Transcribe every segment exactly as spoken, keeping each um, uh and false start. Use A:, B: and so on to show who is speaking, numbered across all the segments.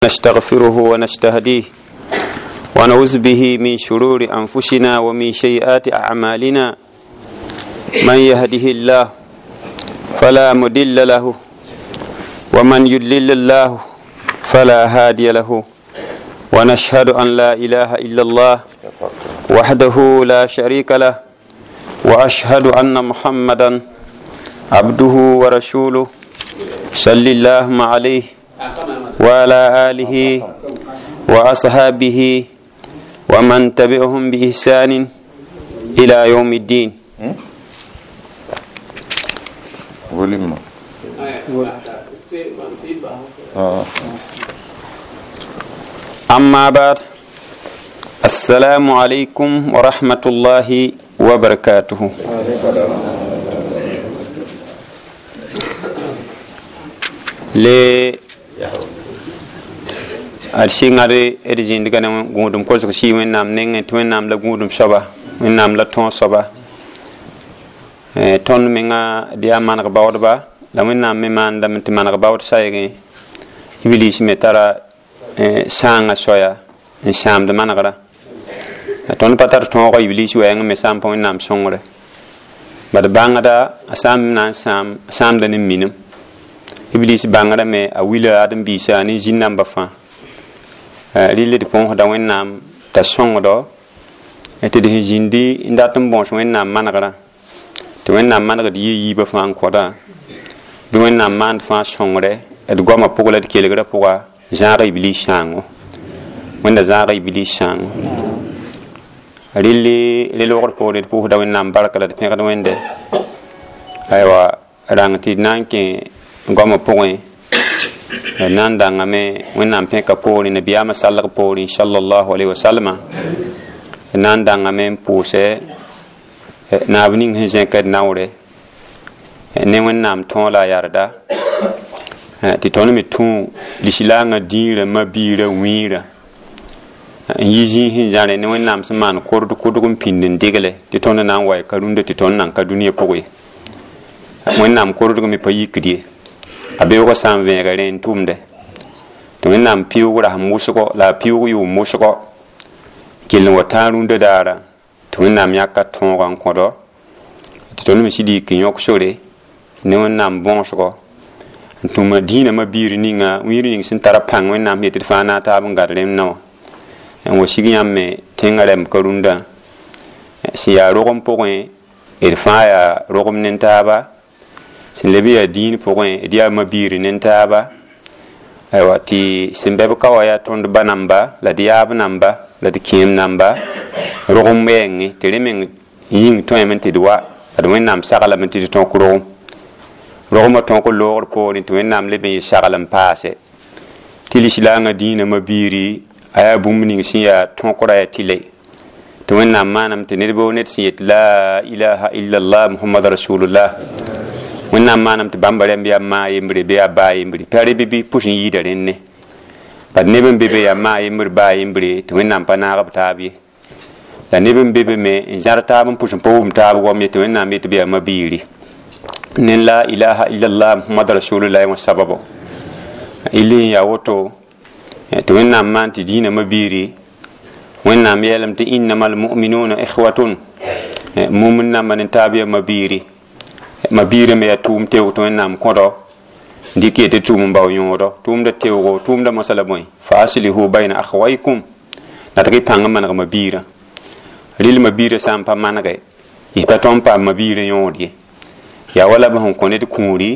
A: نستغفره ونستهديه ونعوذ به من شرور أنفسنا ومن سيئات أعمالنا من يهده الله فلا مضل له ومن يضلل الله فلا هادي له ونشهد أن لا إله إلا الله وحده لا شريك له وأشهد أن محمدا عبده ورسوله صلى الله عليه وعلى آله وأصحابه ومن تبعهم بإحسان إلى يوم الدين. أما بعد، السلام عليكم ورحمة الله وبركاته. le alshingare edjin diga na gudum ko so shi wen nam nen to wen nam la gudum soba wen nam la ton soba e ton menga dia man ga bawdba la wen nam me man da mit man ga bawd sayge iblis metara e sanga soya en sham de man gara ton patar ton ko iblis wen me sam pon nam songre bad bangada asam nan sam sam da nim minum iblis bangara me a wila adam bisa ni jinnam ba fa rili de pon da wennam ta songdo ete de jindi ndatum bon so wennam managara to wennam managa di yi ba fa ko da bi wennam man fa songre et goma pugla de kelegra puga genre iblis chango wenda genre iblis chango rili le lor po de pu da wennam barakala de pega wende aywa rangti nanke goma pugwe nan danga me wennam peka pori nabiyama sallallahu pori sallallahu alaihi wasallam nan danga me puse na abning hin kad nawre ne wennam ton la yarda ti ton mi tun lishilanga dire mabire wira yiji hin jare ne wennam sman kordu kodugum pindin digale ti ton nan way karunde ti ton nan ka duniya pogwe wennam kordu mi payikdi abe ko sam vega ren tumde to menam piugo ra musuko la piugo yu musuko kilin watarunde dara to menam yakka tongan kodo to no misidi kinyok sore ne menam bonsuko to madina mabiri ninga wiri ning sin tarapang menam yetir fana ta bangarem no en wo shigiyam me tengarem karunda si ya rogom pogwe il fa ya rogom nentaba sin lebiya din pogwe dia mabiri nentaba aywa ti simbebe kawaya tondo banamba la diab namba la dikim namba rogum mengi telemen ying to emente dwa adwen nam sagala menti ton ko rogum rogum ton ko lor ko ni to nam lebe sagala passe tilishlanga dina mabiri aya bumni siya ton ko raya tile to nam manam tenirbo net siyet la ilaha illa allah muhammadur rasulullah wennam manam te bambare mbiya ma yimbre be ba yimbre pare bibi pushin yi da renne bad neben bebe ya ma yimbre ba yimbre to wennam pa na rabtabi la neben bebe me jarta bum pushin powum tabu wo me to wennam me to be mabiri nin la ilaha illa allah muhammadur rasulullah wa sababu ili ya woto to wennam man ti dina mabiri wennam yelam te innamal mu'minuna ikhwatun mu'minna man tabiya mabiri mabire me atum tew to nam kodo ndike te tum baw yodo tum da tewgo tum da masala moy fasilihu bayna akhwaykum nataki panga man ga mabira ril mabire sam pa manage i patom pa mabire yodi ya wala ba hon konet kuri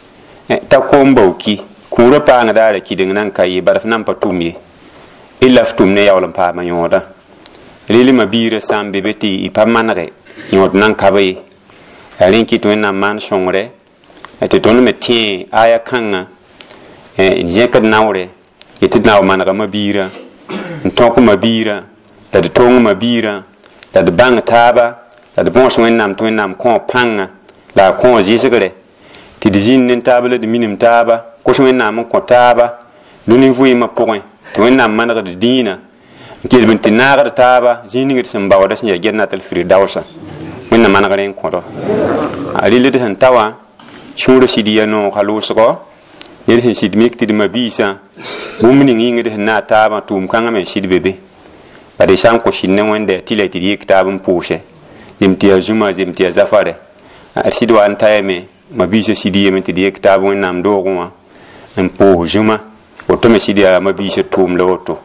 A: ta kombauki kura pa nga dare kidin nan kai baraf nan patumi illa ftum ne yawlam pa ma yoda ril mabire sam bebeti i pa manage yod nan kabai arin ki to na man shongre ete to no meti aya kanga e jekat nawre ete naw man ga mabira nton ko mabira ta de tong mabira ta de bang taba ta de bon so nam to nam ko panga la ko jisgre ti de jin nen taba le de minim taba ko so nam ko taba luni vuyi ma point to nam man ga de dina ki de bin nagar taba jin ngir sem bawda sin ya jannatul firdausa wẽnna manegr n kõdo a rɩl d sẽn ta wã sũurã sɩd ya noog halʋʋsgɔ ned sẽn sɩd mik tɩ d mabiisã bũmb ning yĩngd sẽn na a taabã tʋʋm kãngã me sɩd be be bad y sã n kõ sɩd ne wẽnde tɩ la tɩ d yik taab n pʋʋsɛ zem tɩ yaa zũma zem tɩ yaa zafare d sɩd wa n ta yame ma biisã sɩd yeme tɩ d yik taab wẽnnaam doogẽ wã n pʋʋs zũma woto me sɩd yaa ma biisã tʋʋm la woto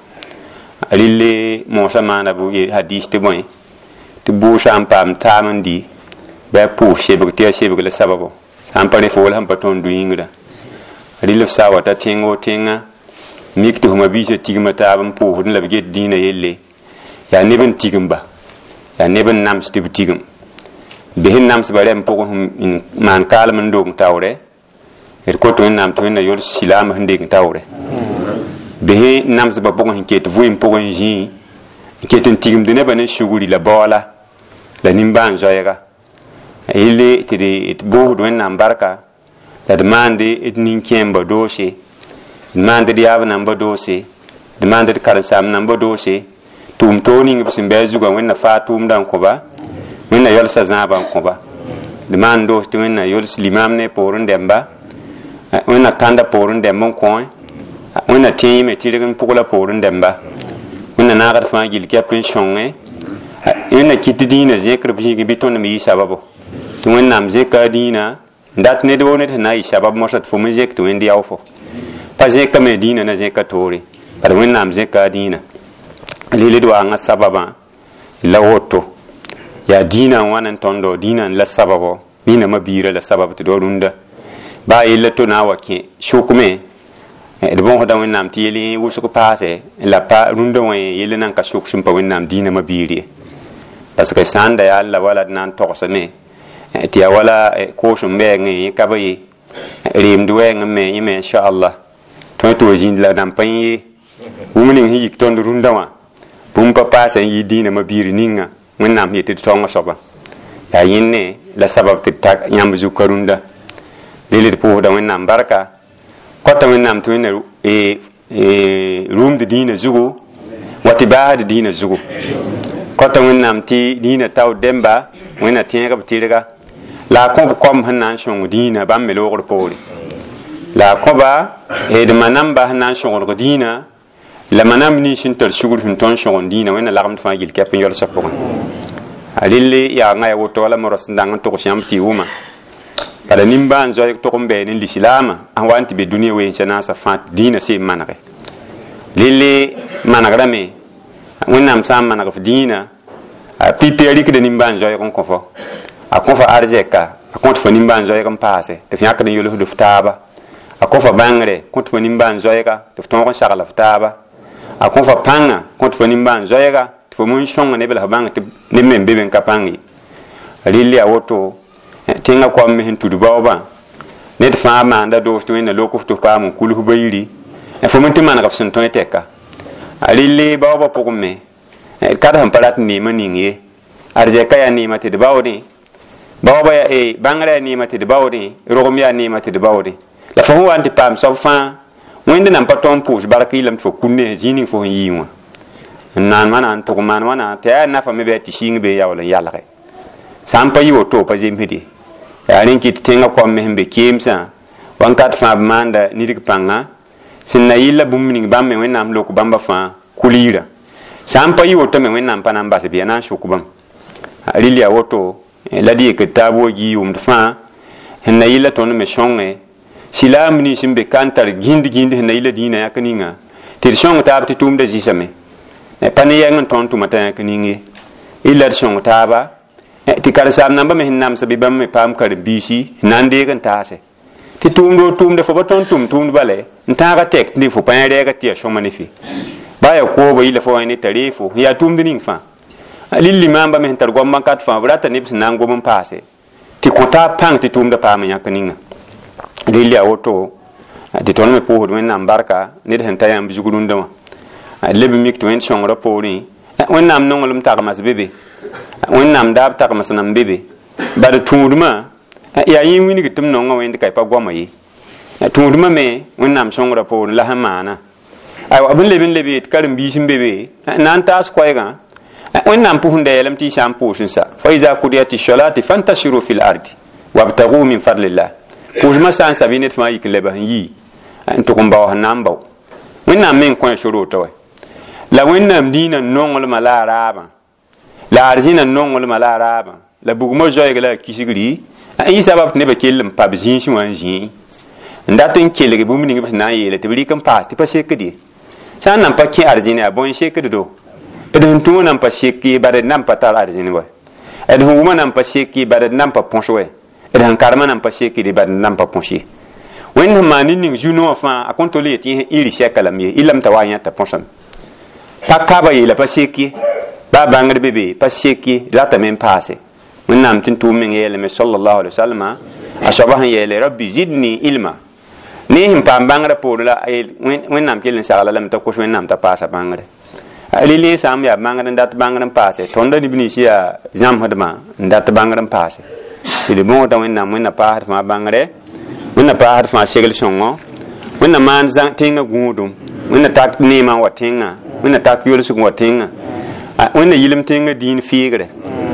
A: rɩlle moosã maana hadis tɩ bõe tɩ bʋʋ sã n paam taam n dɩ bɩ a pʋʋs sebg tɩ yaa sebg la sababo sã n pa rẽ fo wala sẽn pa tõnd dũ-yĩngrã rɩl f saa wa ta tẽnga o tẽngã mik tɩ fma biisã tigmã taab n pʋʋsd la b get dĩinã yelle yaa neb n tigmba yaa neb n nams tɩ b tigm bɩ sẽn namsba rɛm pʋgẽ n maan kaalem n dong taoorɛ d kot wẽnnaam tɩ wẽnna yols silaam sẽn deng taoorɛ bɩ sẽn namsba pʋgẽ sẽn ket vɩɩm pʋgẽ zĩig n ket n tigmd nebã ne sugri la baoola la nimbãan zoɛɛga yelle tɩ d boosd wẽnnaam barka la d maande d nin-kẽemba doose d maand d yaab namba doose d maand d karen-saam namba doose tʋʋm toog ning b sẽn bɩ a zugã wẽnna faa tʋʋmdã n kõba wẽnna yolsa zãabã n kõba d maan doos tɩ wẽnna yols limaam ne poor n dɛmba wẽnna kãnda poor n dɛmb n kõe wẽnna tẽ me tɩrg n pʋgla poor n dɛmba wẽnna naagd fãa gill kɛp n sõnge wẽnna kɩt dĩinã zẽkr b zĩig bɩ tõnd me yɩ sababo tɩ wẽnnaam zẽka a dĩinã n dat ned woo ned sẽn na n yɩ sabab mosã tɩ fo me zẽk tɩ wẽnd yao fo pa zẽkame dĩinã na zẽka toore bad wẽnnaam zẽka a dĩinã lɩld waangã sababã la woto yaa dĩinã n wa n tõndo dĩinã la sababo dĩinã ma biirã la sabab tɩ d wa rũndã baa yella to na n wa kẽ sʋkme d bõsda wẽnnaam tɩ yel wʋsg paase la pa rũndã wã yell nan ka sʋk sẽn pa wẽnnaam dĩinã ma biir ye parce que sã n da yaa la wala d na n togsame tɩ yaa wala koosem wɛɛngẽ yẽ kaba ye reemd wɛɛngẽ me yẽ me inchallah tõe tɩ wa zĩnd la nan pa ye bũmb ning sẽn yik tõnd rũndã wã bũmb pa paasa n yɩ dĩinã ma biir ninga wẽnnaam yetɩ d tõngã soaba yaa yẽnne la sabab tɩ d ta yãmb zugka rũndã rel d pʋʋsda wẽnnaam barka kota wẽnnaam tɩ wẽnna rũmd dĩinã zugu wa tɩ baasd dĩinã zugu kota wẽnnaam tɩ dĩinã tao dẽmba wẽnna tẽeg b tɩrga la a kõb kom sẽn na n sõng dĩinã bãmb me loogr poore la a kõba d manamba sẽn na n sõglg dĩinã la manamb nins sẽn tar sugr sẽn tõnd sõgen dĩinã wẽnna lagmd fãa gill kɛp n yolsã pʋgẽ rel yaa ngã ya woto wala moros n dãng n togs yãmb tɩ y wʋma bala nimbãan zoɛɛg tog n bɛɛ ne lislaamã a wa n tɩ be dũniyã weensã naasã fãa dĩinã seen manege rel manegrame wẽnnaam sã n maneg f dĩinã a pipi a rɩkda nimbãan zoɛɛg n kõ fo a kõ fa arzɛka a kõ tɩ fa nimbãan zoɛɛg n paase tɩ f yãkd n yolsd f taaba a kõ fa bãngre kõ tɩ fa nimbãan zoɛɛga tɩ f tõog n sagl f taaba a kõ fa pãnga kõ tɩ fa nimbãan zoɛɛga tɩ fa mun sõng neb la f bãng tɩ neb me n be be n ka pãng ye rɩl yaa woto tẽngã kom me sẽn tud baoobã ned fãa maanda doos tɩ wẽnna lok f tɩ f paam n kulf bairi fo me tɩ maneg f sẽn tõe tɛka rɩl baoobã pʋgẽ me kad sẽn pa rat neemã ning ye arzɛka yaa neemã tɩ d baoodẽ baoobã yaa bãngrã yaa neemã tɩ d baoodẽ rogem yaa neemã tɩ d baoodẽ la fo sẽn wa n tɩ paam soab fãa wẽnd nan pa tõnd pʋʋs bark yɩlame tɩ fo kũn ne zĩig ning fo sẽn yɩɩ wã n naan wãna n tʋg maan wãna tɩ yaa nafa me bɩ a tɩ sɩɩng bee yaool n yalge sã n pa yɩ woto pa zemsd ye yaa rẽ kɩt tẽngã kom me sẽn be keemsã wãnkat fãa b maanda nidg pãnga sẽn na yɩlla bũmb ning bãmb me wẽnnaam lok bãmba fãa kul-yɩɩrã sã n pa yɩ woto me wẽnnaam pa na n bas bɩ ya na n sʋk bãmb rɩl yaa woto la d yekd taab wa gi yʋʋmd fãa sẽn na yɩlla tõnd me sõnge silaam nins sẽn be ka n tar gĩnd gĩnd sẽn na yɩlla dĩinã yãk ninga tɩ d sõng taab tɩ tʋʋmda zɩsame pa ne yɛng n tõnd tʋma t'a yãk ning ye yɩlla d sõng taaba tɩ karen-saam namba me sẽn namsa bɩ bãmb me paam karen-biisi n na n deeg n taase tɩ tʋʋmdo tʋʋmda fo ba tõnd tʋm tʋʋmd bale n tãaga tɛk tɩ fo pa yã rɛɛga tɩ ya sõma ne fe baa ya kooba yɩla fo wa ne t'a reefo n yaa tʋʋmd ning fãa rɩl limaambã me sẽn tar gom bãnkat fãa b rata neb sẽn na n gom n paase tɩ kõ taab pãng tɩ tʋʋmda paam yãk ninga rɩl yaa woto tɩ tõnd me pʋʋsd wẽnnaam barka ned sẽn ta yãmb zug rũndã wã leb mik tɩ wẽnd sõngrã poorẽ wẽnnaam nonglem tagmas be be wẽnnaam daab tagms nam be be bad tũudmã yaa yẽ wing tɩ m nonga wẽnd ka y pa goama ye tũudmã me wẽnnaam sõngrã poorẽ la sẽn maana aywa bõn leb n leb yet karen-biis n be be na n taas koɛɛgã wẽnnaam pʋsẽnda yɛlem tɩ y sã n pʋʋs n sa fa iza kudiyat solati fantashiru fi l ardi wabtagu min fadlillah pʋʋsmã sã n sa bɩ ned fãa yik n leba sẽn yɩ n tʋg n bao sẽn na n bao wẽnnaam me n kõ shoro to la wẽnnaam dĩinã nonglmã la a raabã la arzĩnã nonglmã la a raabã la bugmã zoɛɛg la a kisgri n yɩ sabab tɩ nebã kell n pa b zĩig wã n zĩ n dat n kelg bũmb ning b sẽn na n yeele tɩ b rɩk n paas tɩ pa sekd ye sã n nan pa kẽ arzĩn yaa bõe sekd do d sẽn tũu nan pa sek ye bad d nan pa tar arzĩn wɛ d sẽn wʋmã nan pa sek ye bad d nan pa põs wɛ d sẽn karmã nan pa sekd ye bad d nan pa põs ye wẽnd sẽn maan ning zu-noogã fãa a kõn tol yetɩ yẽ iri sɛka lame ye ilame t'a wa n yãta põsame pa kaba yeela pa sek ye ba bãngd be be pa sek ye ratame n paase wẽnnaam tɩ n tʋʋm meng yeelame sallallahu alaihi wasallam a soaba sẽn yeele rabbi zidni ilma ne sẽn paam bãngrã poore la wẽnnaam kell n sagla lame t'a kos wẽnnaam t'a paasa bãngre rɩl sãam yaa bãngd n dat bãngr n paase tõnda neb nins yaa zãmsdmã n dat bãngr n paase tɩ d bõosda wẽnnaam wẽnna paasd fãa bãngre wẽnna paasd fãa segl sõngo wẽnna maan tẽngã gũudum wẽnna tak neemã n wa tẽngã wẽnna tak yolsg n wa tẽngã wẽnna yɩlem tẽngã dĩin fɩɩgre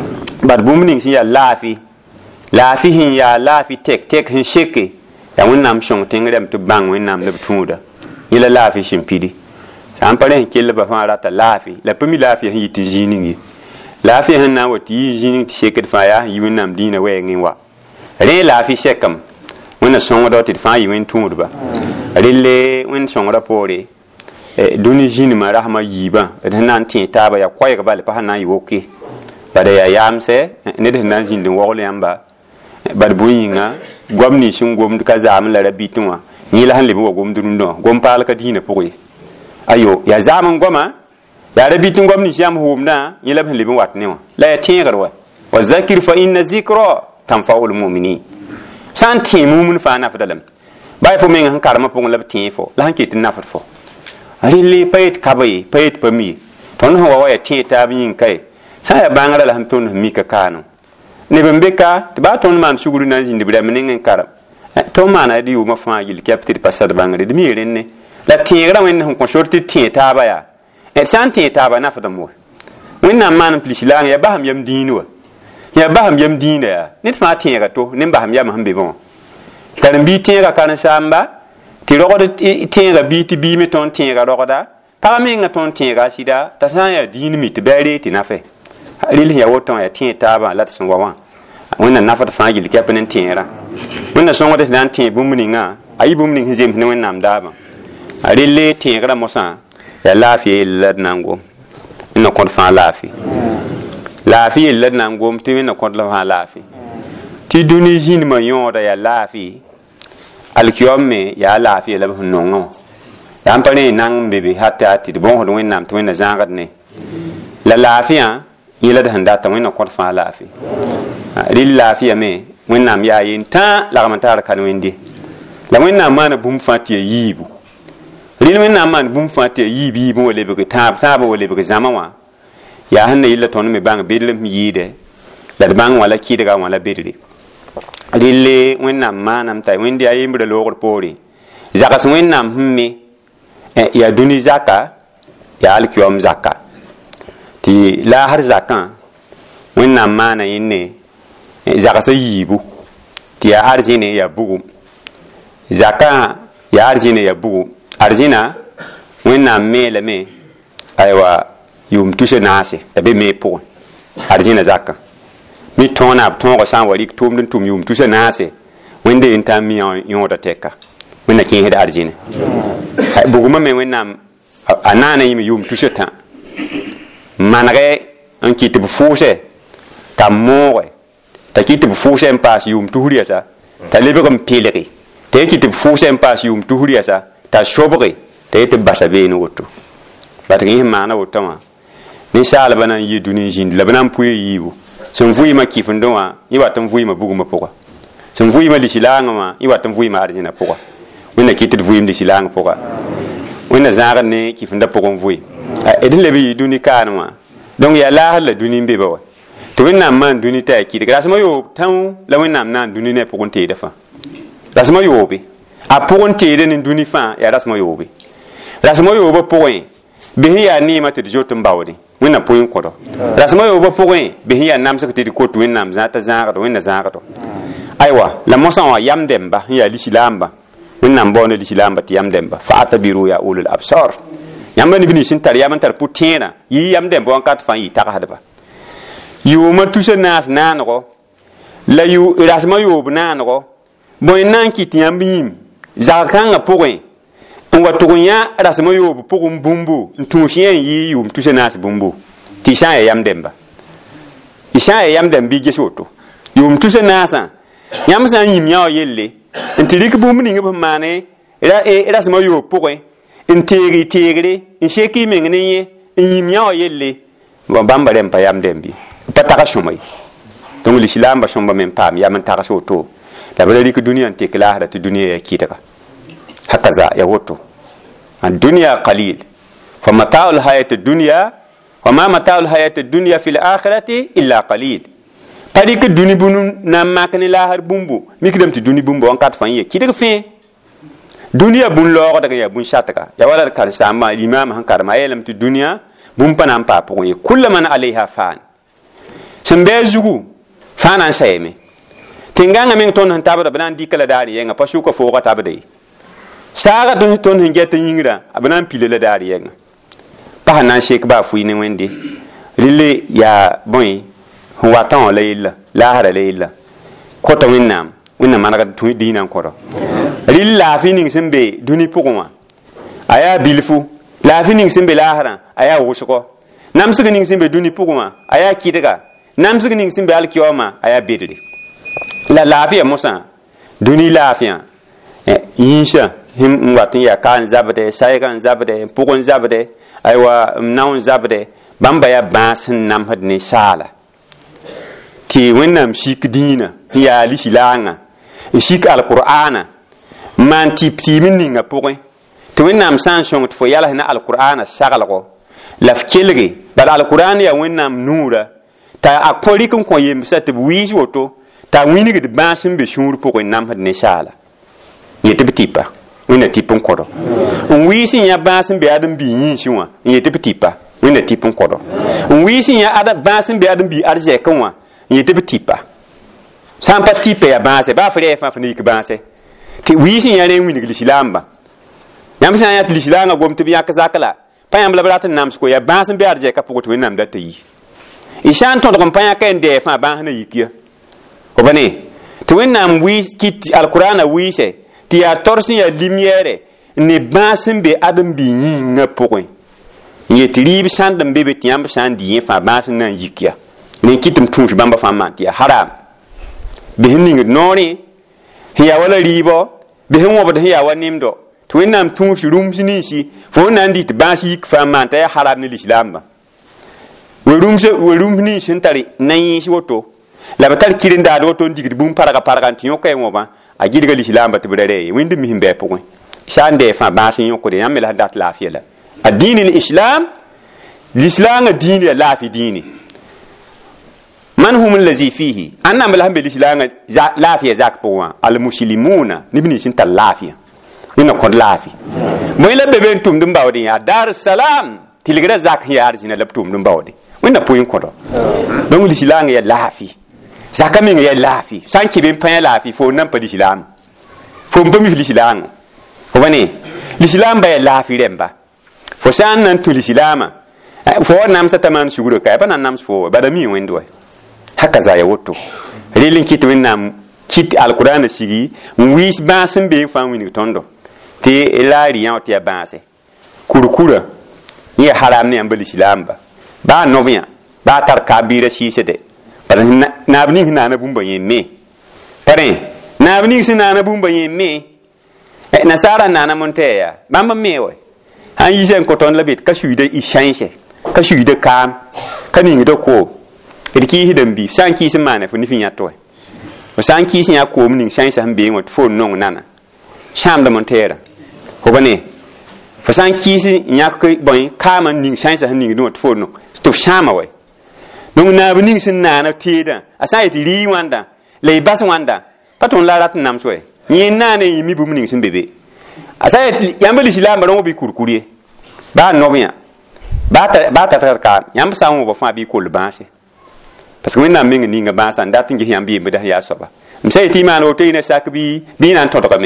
A: bad bũmb ning sẽn yaa laafɩ laafɩ sẽn yaa laafɩ tek-tek sẽn seke yaa wẽnnaam sõng tẽng rɛm tɩ b bãng wẽnnaam la b tũuda yẽla laafɩ sẽn pidi sã n pa rẽ sẽn kellbã fãa rata laafɩ la pa mi laafɩ sẽn yɩ tɩ zĩig ning ye laafɩ sẽn na n wa tɩ yɩ zĩig ning tɩ sekd fãa yaa sẽn yɩ wẽnnaam dĩinã wɛɛngẽ wa rẽ laafɩ sɛkame wẽnna sõngda tɩ d fãa yɩ wẽn tũudba rɩlle wẽnd sõngrã poore dũni zĩnmã rasmã yiibã d sẽn na n tẽ taaba yaa koɛɛg bale pa sẽn na n yɩ woke bada yaa yaamsɛ ned sẽn na n zĩnd n wogl yãmba bad bõe yĩnga goam nins sẽn gomd ka zaam la ra-bitẽ wã yẽla sẽn leb n wa gomd rũndã gom paalka dĩinã pʋgẽ ye ayo yaa zaam n goma yaa ra-bit n gom nins yãmb wʋmdã yẽla b sẽn leb n wat ne wã la yaa tẽegr wa wa zakir fa inna zikra tanfau lmuminin sã n tẽ mumn fãa nafda lame ba fo meng sẽn karmã pʋgẽ la b tẽ fo la sẽn ket n nafd fo rɩlle pa yet kaba ye pa yet pa mi ye tõnd sẽn wa wa yaa tẽ taab yĩnka ye sã n yaa bãngrã la sẽn tõnd sẽn mika kaanẽ neb n be ka tɩ baa tõnd maan sugr na n zĩnd b rɛm ning n karem tõnd maana d yʋʋmã fãa yɩl kɛp tɩ d pa sad bãngre d mi ye rẽnne la tẽegrã wẽnd sẽn kõ sor tɩ tẽ taaba yaa sã n tẽ taaba nafdem wa wẽnnaam maan n pilis laang yaa basam yam dĩin wa yaa basam yam dĩinã yaa ned fãa tẽega to ne basam yam sẽn be bẽ wã karen-bii tẽega karen-saamba tɩ rogd tẽega bii tɩ bii me tõnd tẽega rogda pagã menga tõnd tẽega a sɩda t'a sã n yaa dĩin mi tɩ bɩ a ree tɩ nafɛ rɩl sẽn yaa woto yaa tẽ taabã la tɩ sẽn wa wã wẽnna nafd fãa yɩl kɛp ne tẽerã wẽnna sõngd tɩ na n tẽ bũmb ningã a yɩ bũmb ning sẽn zems ne wẽnnaam daabã a rɩlle tẽegrã mosã yaa laafɩ yell la d na n gom wẽnna kõd fãa laafɩ laafɩ yell la d na n gom tɩ wẽnna kõd la fãa laafɩ tɩ dũni zĩndmã yõoda yaa laafɩ alkiyoom me yaa laafɩ la b sẽn nongã wã yaa n pa rẽ nang n be be hata tɩ d bõosd wẽnnaam tɩ wẽnna zãagd ne la laafɩyã yẽla d sẽn data wẽnna kõd fãa laafɩ rɩl laafɩya me wẽnnaam yaa yen tã lagm n taar kan wẽnde la wẽnnaam maana bũmb fãa tɩ ya yiibu rɩl wẽnnaam maan bũmb fãa tɩ ya yiib yiib n wa lebg tãab tãabã wa lebg zãma wã yaa sẽn na yella tõnd me bãng bedlem yɩɩdɛ la d bãng wã la kɩdga wã la bedre rɩlle wẽnnaam maanam t'a wẽnd yaa yembrã loogr poore zags wẽnnaam sẽn me yaa dũni zaka yaa alkiyoom zaka tɩ laasr zakã wẽnnaam maana yẽnne zagsã yiibu tɩ yaa arzẽne yaa bugum zakã yaa arzẽne yaa bugum arzẽna wẽnnaam meelame aywa yʋʋm tusa naase ya be mee pʋgẽ arzẽna zakã mi tõona b tõogã sã n wa rɩk tʋʋmd n tʋm yʋʋm tusa naase wẽnde n ta n mi yõoda tɛka wẽnna kẽesd arzẽne bugumã me wẽnnaam a naana yĩm yʋʋm tusa tã manegɛ n kɩt b fʋʋsɛ t'a moogɛ t'a kɩt b fʋʋsɛ n paas yʋʋm tusr yɛsa t'a lebg n pelge t'a yẽ kɩt b fʋʋsɛ n paas yʋʋm tusr yɛsa t'a sobge t'a yetɩ b basa beene woto bat yẽ sẽn maana woto wã ninsaalbã na n yɩ dũni zĩnd la b na n pʋɩ yiibu sẽn vʋɩɩmã kɩfendẽ wã yẽ wat n vʋɩɩmã bugmã pʋga sẽn vʋɩɩmã lisi-laangẽ wã yẽ wat n vʋɩɩmã arzẽnã pʋga wẽnna kɩt d vʋɩɩm lisi-laangẽ pʋga wẽnna zãagd ne kɩfendã pʋgẽ vʋɩɩm d n leb n yɩ dũni kaan wã donc yaa laasr la dũni n be ba wa tɩ wẽnnaam maan dũni t'a yaa kɩdg rasmã yoob tão la wẽnnaam na n dũni ne pʋgẽ teeda fãa rasmã yoobe a pʋgẽ teeda ne dũni fãa yaa rasmã yoobe rasmã yoobã pʋgẽ bɩ sẽn yaa neemã tɩ d zot n baoode wẽnna pʋɩ n kõdɔ rasmã yoobã pʋgẽ bɩ sẽn yaa namsg tɩ d kot wẽnnaam zã t'a zãagd wẽnna zãagdɔ aywa la mosã wã yam dẽmba sẽn yaa lisi-laambã wẽnnaam baoona lislaambã tɩ yam dẽmba fa atabiru ya ulul absar yãmba neb nins sẽn tar yam n tar pʋ-tẽerã yɩ yam dẽmba wãnkat fãa yɩ tagsdba yʋʋmã tusa naas naanego la rasmã yoob naanego bõe n na n kɩt yãmb yĩm zag-kãngã pʋgẽ n wa tʋg n yã rasmã yoob pʋgẽ bũmbu n tũus yẽ n yɩ yʋʋm tusa naas bũmbu tɩ y sã n ya yam dẽmba y sã n ya yam dẽmb bɩ ges woto yʋʋm tusa naasã yãmb sã n yĩm yã wa yelle n tɩ rɩk bũmb ning b sẽn maane rasmã yoob pʋgẽ n teeg y teegre n sek y meng ne yẽ n yĩm yã wa yelle bãmba rẽm pa yam dẽmb pa tags sõma ye donc lislaambã sõmba me n paam yam n tags woto la b ra rɩk dũniyã n tek laasra tɩ dũniyã yaa kɩdga hakaza ya woto الدنيا قليل فمتاع الحياة الدنيا وما متاع الحياة الدنيا في الآخرة إلا قليل فريق الدنيا بنو نما كن لاهر بومبو ميكدم تي دنيا بومبو ان كات فانيه كيدك فين دنيا بون لوغ دغ يا بون شاتكا يا ولا كار ساما الامام هان كار ما يلم تي دنيا بوم بنام با بوي كل من عليها فان سمبه زغو فان ان سايمي تنغا من تون هان تابر بنان ديكلا داري ينga pasuka foga tabde saga don ton hin geta yingra abanan pile la dari yenga pa nan shek ba fu ni wende lille ya boy wa tan la illa la hara la illa ko to winnam winnam managa tu dinan ko do lilla fi ning sembe duni pugwa aya bilfu la fi ning sembe la hara aya wusuko nam sig ning sembe duni pugwa aya kidega nam sig ning sembe alkiyoma aya bedri la lafiya musa duni lafiya yinsha him watin ya kan zabde saygan zabde pugon zabde aywa naun zabde bamba ya basin nam hadni sala ti wennam shik dina ya lishilanga shik alqur'ana man tip ti min ninga pugon to wennam san shong fo yala na alqur'ana sagalgo laf kelge bal alqur'ana ya wennam nura ta akori kun ko yem sat wi woto ta winigi de basin be shur pugon nam hadni sala yete bitipa wẽnna tɩp n kõdɔ n wɩɩs n yã bãas n be ad n bii yĩnsẽ wã n yetɩ b tɩpa wẽnna tɩp n kõdɔ n wɩɩs n yã bãas n be ad n bii arzɛkẽ wã n yetɩ b tɩpa sã n pa tɩpa yaa bãase baa f rɛɛ fãa f ne yik bãase tɩ wɩɩs n yã rẽ n wĩnig lislaambã yãmb sã n yã tɩ lislaangã gom tɩ b yãk zak la pa yãmb la b rat n nams ko yaa bãas n be arzɛkã pʋgẽ tɩ wẽnnaam data yi y sã n tõdg n pa yãka n dɛɛ fãa bãas na yik ya b ne tɩ wẽnnaam wɩɩs kɩt alqurana wɩɩsɛ tɩ yaa tors n yaa limiɛɛrɛ ne bãas n be ad n bɩ yĩngã pʋgẽ n yetɩ rɩɩb sãnd n be be tɩ yãmb sã n dɩ yẽ fãa bãas n na n yik ya ne kɩt m tũus bãmba fãa maan tɩ yaa haram bɩ sẽn ningd noorẽ sẽn yaa wala rɩɩbɔ bɩ sẽn wõbd sẽn yaa wa nemdɔ tɩ wẽnnaam tũus rũms ninsi fo wẽn na n dɩ tɩ bãas yik fãa maan t'a yaa haram ne lislaambã we rũms nins sẽn tar na yẽes woto la b tar kɩr n daad woto n digd bũmb parga parga n tɩ yõka yẽ wãbã a gidga lislaambã tɩ b ra rɛɛ wẽnd mis n bɩ a pʋgẽ sã n dɛɛ fãa bãas n yõkde yãmb me la sẽn dat laafɩya la adin lislam lislaangã diin yaa laafɩ diine man hum allazi fihi an nam la sẽn be lislaangã laafɩya zak pʋgẽ wã almuslimuna neb nins sẽn tar laafɩya wẽnna kõd laafɩ bõe la be be n tʋmd n baoodẽ yaa dar salam tɩlgra zak sẽn yaa arzĩna la b tʋmd n baoode wẽnna pʋɩ n kõdɔ donc lislaangã yaa laafɩ zaka meng ya lafi san ki ben pa ya lafi fo nan pa l'islam fo mpa mi l'islam fo bane l'islam ba ya lafi remba fo san nan tu l'islam fo nam sa taman shuguro ka ba nan nam fo ba da mi wendo haka za ya woto rilin kit wen nam kit alquran sigi wis ba sun be fa wini tondo te lari ya te banse kurkura ya haram ne an bal islam ba ba no biya ba tar kabira shi sede par nabni na na bumba yemme pare nabni sina na bumba yemme e nasara na na monteya bamba mewe han yi jen koton labit ka shuide i change ka shuide kam kaning do ko ediki hidam bi san ki sin mana fu ni fin yato o san ki sin ya ko mun change han be ngot fo non nana sham da montera ho bane fa san ki sin yak ko bon kama ning change han ning do fo no to shama we donc na bning sin na na tida asai ti ri wanda le bas wanda paton la rat nam soe ni na ne mi bu mning sin bebe asai yambali silam baron bi kurkurie ba nobia ba ta ba ta ka yamba sa mo ba fa bi kol banse parce que wena mingi ninga bansa ndat ngi yambi be da ya soba msai ti man o te ne sak bi bi nan to to me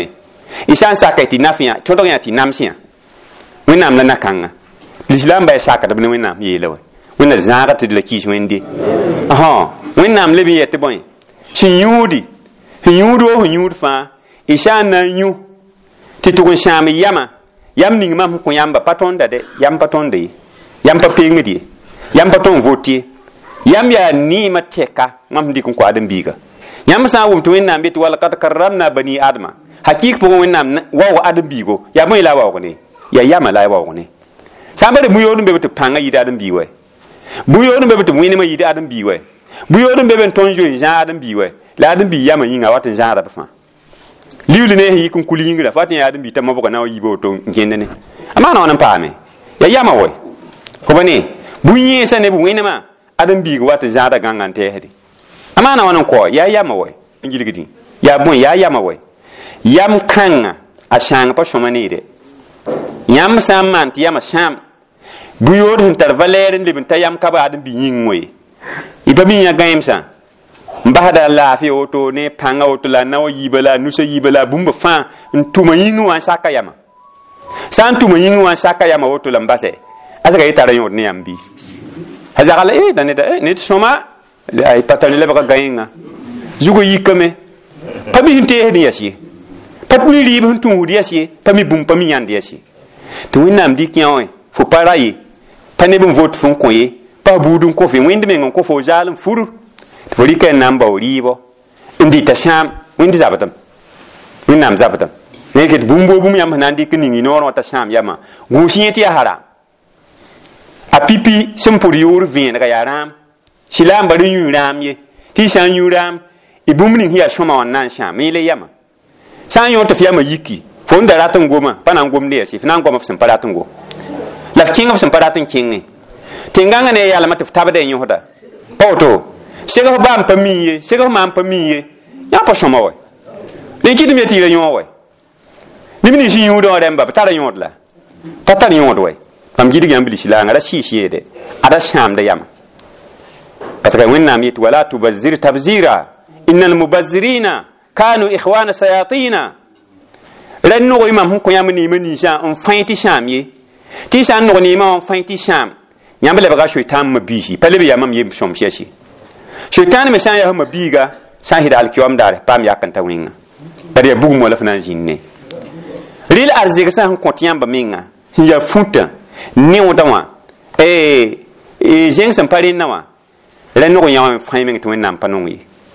A: isan sakai ti nafia to ya ti namsia wẽnnaam la nakãngã l'islam ba sakd b ne wẽnnaam yeela wa wẽnna zãaga tɩ d la kiis wẽnde wẽnnaam leb n yetɩ bõe sẽn yũudi sẽn yũud wo sẽn yũud fãa y sã n na n yũ tɩ tʋg n sãam yama yam ning mam sẽn kõ yãmba pa tõnda de yam pa tõnd ye yam pa pengd ye yam pa tõnd vot ye yam yaa niimã tɛka mam sẽn dɩk n kõ ãdem-biiga yãmb sã n wʋm tɩ wẽnnaam be tɩ walakad karramna bani adama hakɩɩk pʋgẽ wẽnnaam waoog ãdem-biigo yaa bõe la a waoog ne ya yama la a waoog ne sã n bad bu-yood n be b tɩ b pãngã yɩɩd ãdem-bii wɛ bu-yood n be b tɩ b wẽnemã yɩɩd ãdem-bii wɛ bu-yood n be b n tõnd zoe zã ãdem-bii wɛ la ãdem-bii yamã yĩnga wat n zãada b fãa liuuli ne sẽn yik n kul yĩngra fa tɩ yã ãdem-bii t'a mobga na wa yiiba woto n kẽnd ne a maana wãn n paame ya yama wɛ fo ne bu-yẽesã ne b wẽnemã ãdem-biig wat n zãada gãngã n tɛɛsde a maana wãn n kao yaa yama wɛ n gilgdẽ yaa bõe yaa yama wɛ yam kãngã a sãang pa sõma neede yãmb sã n maan tɩ yamã sãam bu-yood sẽn tar valɛɛr n leb n ta yam ka b ãdem-bii yĩng wẽ y pa mi yã gãemsã n basda laafɩ woto ne pãngã woto la na wa yiiba la nusa yiiba la bũmb fãa n tʋma yĩng wã n saka yama sã n tʋma yĩng wã n saka yama woto la n basɛ a saka y tara yõod ne yãmb bɩ a zagl e da neda ned sõma ay pa tar ne lebga gãengã zugã yikame pa mi sẽn teesd n yas ye pa mi rɩɩb sẽn tũusd yas ye pa mi bũmb pa mi yãnd yas ye tɩ wẽnnaam dɩk yã wẽ fo pa ra ye pa neb n vot fõ n kõ ye pa buud n kofe wẽnd meng n kõ fo zaal n furu tɩ fo rɩka n na n bao rɩɩbɔ n dɩta sãam wẽnd zabdem wẽnnaam zabdem rẽk tɩ bũmb bũmb yãmb sẽn na n dɩk ning y noor wã t'a sãam yamã gũus yẽ tɩ yaa haram a pipi sẽn pʋd yʋʋr vẽenega yaa rãam sɩlaam bar n yũ rãam ye tɩ y sã n yũ rãam y bũmb ning sẽn yaa sõma wã n na n sãam yẽle yama sã n yõ tɩ f yamã yiki fo n da rat n goma pa na n gomd yase f na n goma f sẽn pa rat n go la f kẽng f sẽn pa rat n kẽngẽ tɩ n gãngã ne yalma tɩ f tabda n yõsda pa woto segf ba n pa mi ye segf maa n pa mi ye yã pa sõma wɛ rẽ kɩtm ye tɩ yɩra yõ wɛ neb nins n yũudã wã rẽmba b tara yõod la pa tar yõod wɛ mam gɩdg yãmb lislaangã ra sɩɩs yeede ada sãamda yama parce que wẽnnaam yetɩ wala tubazir tabzira inna almubazirina kanu ikhwana sayatina ran no imam hun ko yamni mani sha on fayti sham ye ti shan no ni ma on fayti sham yam le baga shaitan mabishi pale be yamam yim shom sheshi shaitan me shan ya ma biga shahid al kiyam dare pam yakan ta winga bari bugu mo la fana jinne ril arzika san ko tiyam ba minga ya futa ni wutawa eh e jeng san pare nawa ran no yam faymin to nam panongi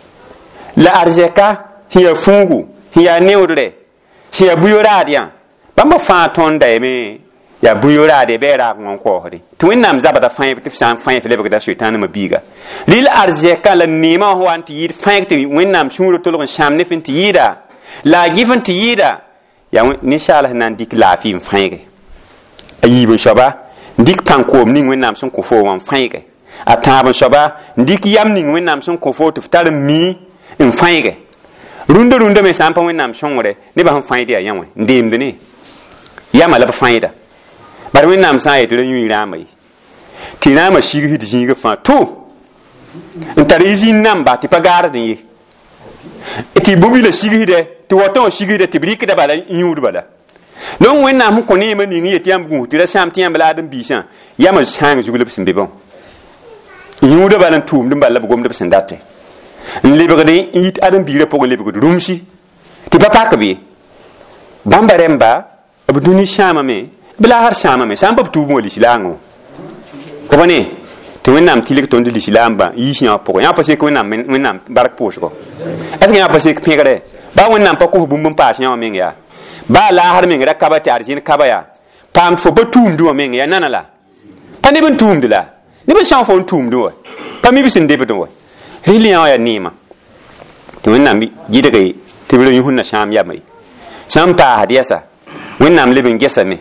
A: la arzika hiya fungu hiya neudre siya buyorad ya bamba fa ton da me ya buyorad be ra ngon ko hori to wẽnnaam zabda fãe tɩ f sã n fãe f lebgda soɩtãanã biiga rɩl arzɛka la neemã f wa n tɩ yɩɩd fãe tɩ wẽnnaam sũurã tolg n sãam nef n tɩ yɩɩda la a gɩf n tɩ yɩɩda yaa ninsaal sẽn na n dɩk laafɩ n fãege a yiib n soaba n dɩk pãn-koom ning wẽnnaam sẽn kõ foo wã n fãege a tãab n soaba n dɩk yam ning wẽnnaam sẽn kõ foo tɩ f tar n mi n fãege rũndã rũndã me sã n pa wẽnnaam sõngre nebã sẽn fãɩd yaa yã wẽ n deemd ne yama la b fãɩda bara wẽnnaam sã n yetɩ ra yũi rãamba ye tɩ rãambã sigsd zĩigã fãa to n tar y zĩn namba tɩ pa gaard n ye tɩ bũmb la sigsdɛ tɩ watã wã sigsdɛ tɩ b rɩkda bala n yũud bala donc wẽnnaam sẽn kõ neemã ning yetɩ yãmb gũus tɩ ra sãam tɩ yãmb la ãdem-biisã yamã sãang zugl b sẽn be bão n yũuda bala n tʋʋmd n bala b gomd b sẽn datɛ n lebgd n yit ãdem-biirã pʋgẽ lebgd rũmsi tɩ pa pak be bãmba rẽmba b dũni sãamame b laasd sãamame sã n pa b tʋʋm wã lislaangẽ wã b ne tɩ wẽnnaam tɩlg tõnd lislaambã yiis yã pʋgẽ yã pa sek wẽnnaam bark pʋʋsgo est ce que yã pa sek pẽgrɛ ba wẽnnaam pa kos bũmb n paas yã wã meng yaa ba laasd meng ra kaba tɩ arzẽn kaba yaa paam fo pa tʋʋmd wã meng yaa nana la pa neb n tʋʋmd la neb n sã n fo n tʋʋmd wã pa mi b sẽn debd wã rɩl yã wã yaa neemã tɩ wẽnnaam gɩdge tɩ b ra yũsna sãam yama ye sã n paasd yɛsa wẽnnaam leb n gesame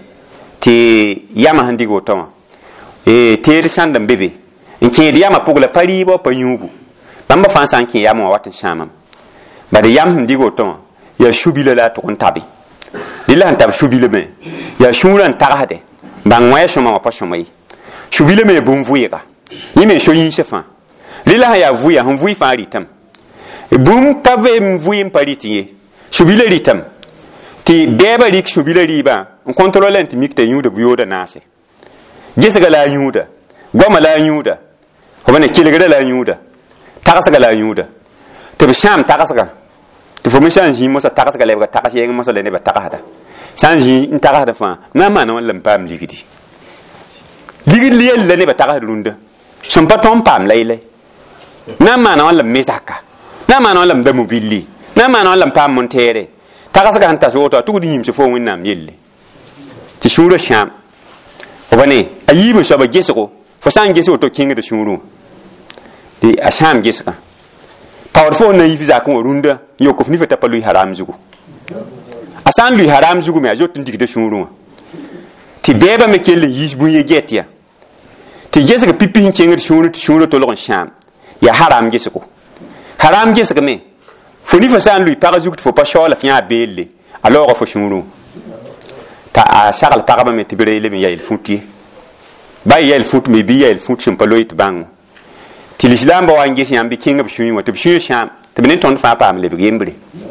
A: tɩ yama sẽn dɩg woto wã teed sãnd n be be n kẽed yama pʋg la pa rɩɩbɔ pa yũubu bãmba fãa sã n kẽ yam wã wat n sãamam bad yam sẽn dɩg woto wã yaa subila la a tʋg n tabe rɩ la sẽn tab subilame yaa sũurã n tagsdɛ bãng wã ya sõma wã pa sõma ye subila me bũmb vʋɩɩga yẽ me so yĩnsã fãa rɩ la sẽn yaa vʋya sẽn vʋɩ fãa rɩtame bũmb pa ve n vʋɩ n pa rɩt ye subila rɩtame ti beba rik shubila riba on contrôle ent mikte yuda buyoda nase gisga la yuda goma la yuda ho bane kilgada la yuda tagasga la yuda te bisham tagasga te fo mishan ji mo sa tagasga le ga tagas yeng mo so le ne ba tagada sanji in tagada fa na ma non lam pam ligidi ligidi liel le ne ba tagada runda son pa ton pam leile na ma non lam mesaka na ma non lam da mobili na ma non lam pam montere tagasga han tasoto tu di yimse fo winnam yelle ti shura sham o bane ayibo so ba gesko fo san geso to kinga de shuru di asham geska powerful na yifiza ko runda yokof ni feta palu haram zugo asan lui haram zugu me ajot ndik de shuru ti beba me kele yis bu ye getia ti gese ke pipi hin kenger shuru ti shuru to logon sham ya haram gese ko haram gese ke me foni fa san lui para zugu fo pa shola fiya belle alors fo shuru ta a shagal para me ti bere le me ya il futi ba ya il fut me bi ya il fut shim paloit bang ti l'islam ba wa ngese yam bi kinga bi shuru wa ti shuru sham ti benen ton fa pa me le bi gembre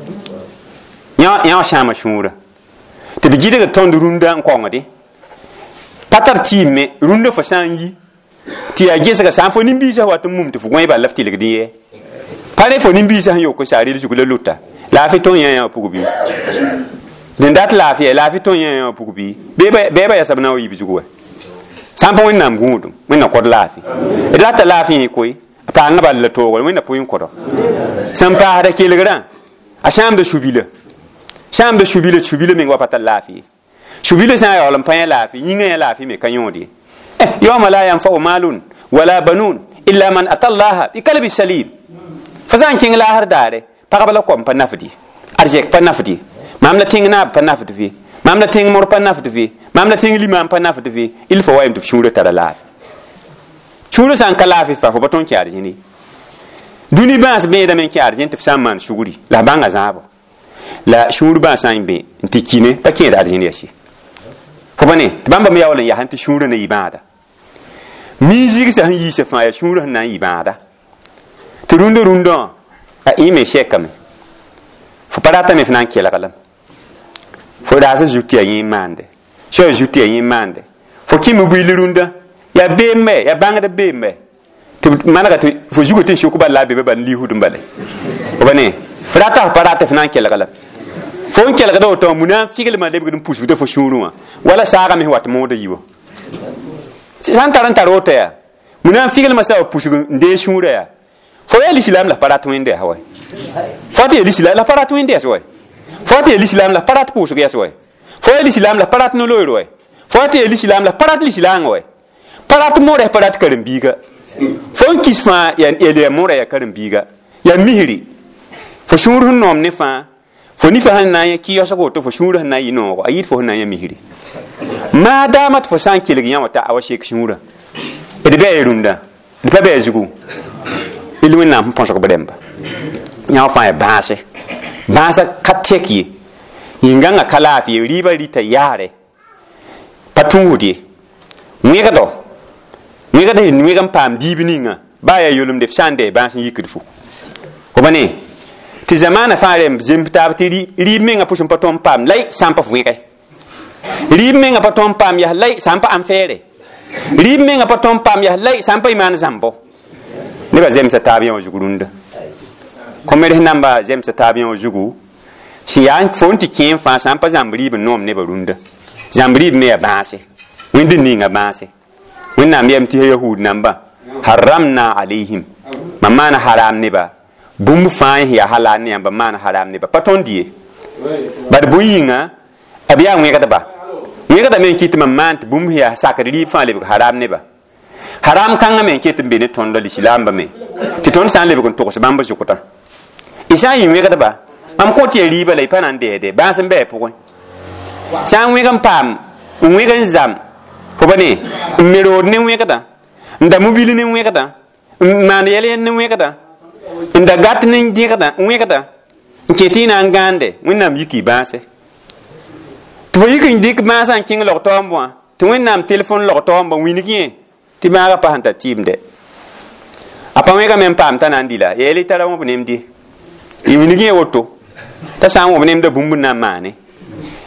A: ya ya shama shura te bi jide ton runda ko ngade patar ti me runda fa sanyi ti ya gesa ga san fo nimbi sa wat mum te fu goy ba lafti le diye pare fo nimbi sa yo ko sari ju le luta la fi ton ya ya pugu bi den dat la fi la fi ton ya ya pugu bi be ba be ba ya sabna o yibi jugo san fo nam gudum min na ko la fi e data la fi ko pa ngaba le to ko min na puyin ko do san pa da ke le gran a sham de shubila sham de shubile shubile min wapata lafi shubile sa ya lampan lafi yinga ya lafi me kanyodi eh yawma la yanfa malun wala banun illa man atallaha bi qalbi salim fasan king la har dare pagabala kom pa nafdi arjek pa nafdi mamna tingna pa nafdi fi mamna ting mor pa nafdi fi mamna ting limam pa nafdi fi il faut wayem to shura tara lafi shura san kalafi fa fo baton ki arjini duni bas be da men ki arjin te faman shuguri la banga zabo la shuru ba san be ntikine pa ke da arjini yashi fo bane bamba mi yawlan ya hanti shuru na ibada musique sa yi se fa ya shuru na ibada to rundo rundo a ime shekam fo parata me fnan kela kalam fo da sa juti yin mande sho juti yin mande fo kimu bu lirunda ya bemme ya banga da bemme to manaka to fo jugo tin shoku ba la be ba li hudum bale fo bane frata parata fnan kela kalam fo en kela do to munan figel ma lebgum pusu to fo shuru wala saga me wat moda yiwo san taran tarota ya munan figel ma sa pusu nde shuru ya fo ya l'islam la parata wende hawai fo te l'islam la parata wende so fo te l'islam la parata pusu ya so fo ya l'islam la parata no loiro fo te l'islam la parata l'islam wa parata more parata karimbiga fo en kisfa ya ele more ya karimbiga ya mihiri fo shuru nom ne fa fo ni fa hanna ya ki yoso ko to fo shuru hanna yi no ayi fo hanna ya mihiri ma damat fo san kilgi ya wata awashe ki shuru e de be runda de pe be zugu ilu na mpon so ko bedemba nya fa e base base kateki yinganga kalafi riba rita yare patudi mwega do mwega de mwega pam dibininga baya yulum de shande base yikirfu ko bane ti zamana faare jim tabti ri menga pusum patom pam lay sampa fuike ri menga patom pam ya lay sampa am fere ri menga patom pam ya lay sampa iman zambo ne ba zem sa tabion jugurunda komere namba zem sa tabion jugu si yan fonti kien fa sampa zambri be nom ne barunda zambri me ya base windi ninga base winna miyam ti yahud namba haramna alaihim mamana haram ne ba bumbu faan ya halani amba man haram ne ba paton die bad buyinga abiya ngwe kada ba ngwe kada men kitima man bumbu ya sakari faan le haram ne ba haram kanga men kitim be ne tondo l'islam ba me ti ton san le ko to ko bamba jukuta isa yi ngwe kada ba am ko ti riba le panan de de ba san be pokon san ngwe kan pam ngwe kan zam ko bane mero ne ngwe kada nda mobile ne ngwe kada man yele ne ngwe kada inda gatnin dikada ngwekada nketina ngande winnam yiki base to yiki dik basa king lo tombo to winnam telephone lo tombo winiki ti maga pa hanta timde apa mega men pam tanandila yeli tara mo nemdi i winiki woto ta sanwo nem da bumbu na mane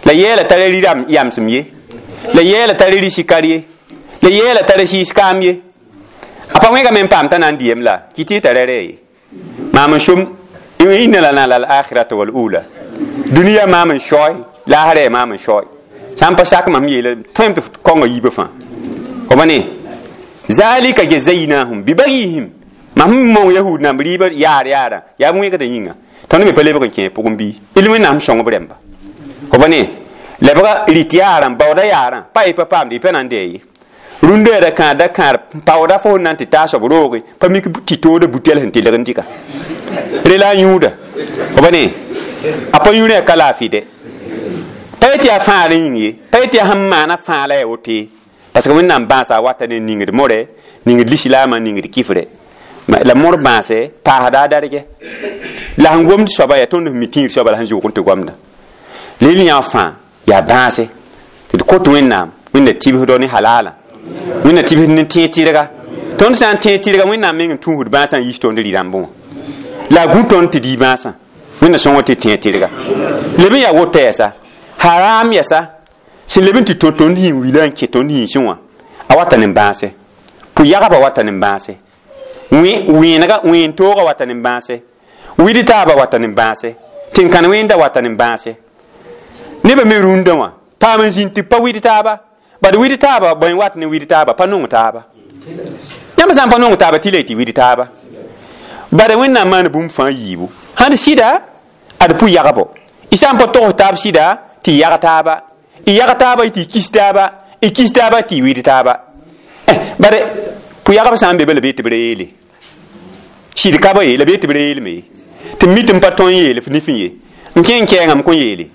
A: la yela tare ram yam simye la yela tare ri shikariye la yela tare shi skamye apa wenga men pam tanan diem la kiti tare re mam shum inna lana lal akhiratu wal ula dunia mam shoy la hare mam shoy sam pa sak mam yele tem to kongo yibe fa ko bani zalika jazainahum bi baghihim mam mo yahud na riba yar yara ya mu ga da yinga ton me pele ko ke pugum bi ilmi nam shongo bremba ko bani lebra ritiaran bawda yaran pai pa pam di penande runde da kan da kan pawda fo nan ti taso brogi pa mi ti to de butel hen ti legan tika rela yuda ko bani apa yune kala fide payti afa ringi payti hamma na fa la yote parce que wonna mbasa wata ne ningi de more ningi lisilama ningi de kifre la mor baase pa hada darige la ngom soba ya tondu mitin soba la hanju kuntu gwamna lili ya fa ya baase to ko to wonna wonna tibi do ni halala wonna tibi ni teti daga ton san teti daga wonna men tu hud baasa yi to ndi rambo la guton ti di baasa wonna son wote teti daga lebe ya wote esa haram yasa sin lebin ti to to ndi wilan ke to ndi shinwa awata nin baase pu yaga ba wata nin baase wi wi naga wi to ga wata nin baase wi di ta ba wata nin baase tin kan wi nda wata nin baase ne ba me runda wa pa man sin ti pa wi di ta ba ba di wi di ta ba ban wat ni wi di ta ba pa nungu ta ba yamba san pa nungu ta ba tileti wi di ta ba ba da winna man bum fa yibu han sida ad pu yaga bo isam pa to tab sida ti yaga ta ba i yaga ta ba ti kista ba i kista ba ti wi di ta ba eh bare pu yaga ba san be be le beti brele shi ka ba ye le beti brele me ti mitim pa ton ye le fini fiye mken ke ngam ko yele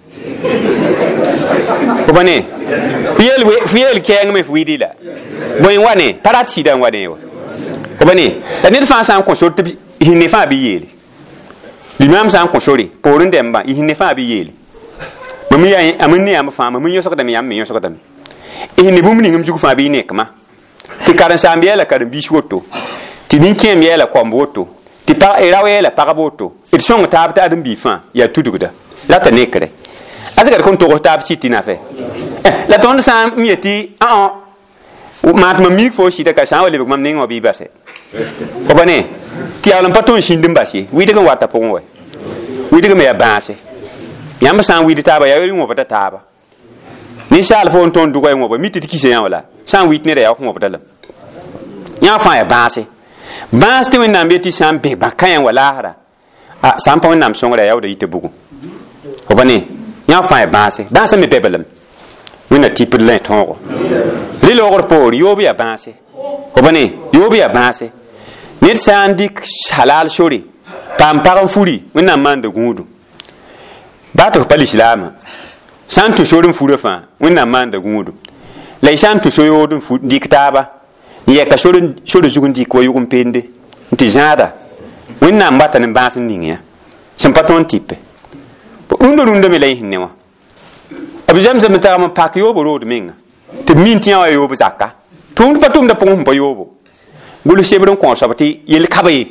A: ko bane fiel we fiel ke ngam me wi di la boy wane parat si dan wane wa ko bane la ne fa san ko so ti hinne fa bi yele limam san ko sori porun demba hinne fa bi yele mami ya amni am fa mami yo sokata mi am mi yo sokata mi hinne bum ni ngam jugu fa bi nek ma ti karan sambiya la karan bi shoto ti nin kem ya la komboto ti pa erawe la paraboto it song tab ta adam bi fa ya tuduguda la ta nekre azaga kon to tab siti na fe la ton sam mi ti a a mat ma mi fo shi ta ka sa wale mam ningo bi base ko bane ti alam paton shindim basi wi de kan wata pon we wi de me ya base yamba san wi de taba ya yori mo bata taba ni sal fo ton du ko mo ba miti ki se yan wala san wi ne da ya ko mo bata lam ya fa ya base base te wona mbeti san be ba kan wala hara a san pa wona mson wala ya da ite bugu ko bane ya fa ya base base me bebelam wona tipo le ton li lo gor por yobi ya base ko bane yobi ya base nit sandik halal shori pam param furi wona mande gudu bato pali islam santu shorin furi fa wona mande gudu lay santu shoyodun fu diktaba ye ka shorin shorin zugun dik ko yugum pende nti jada wona mbata ne bas ningia sem paton tipe undo undo me lay hinnewa abjam zam ta ma pak yobo road minga te mintia wa yobo zakka tum patum da pon pa yobo gulu sebron ko sabati yel kabaye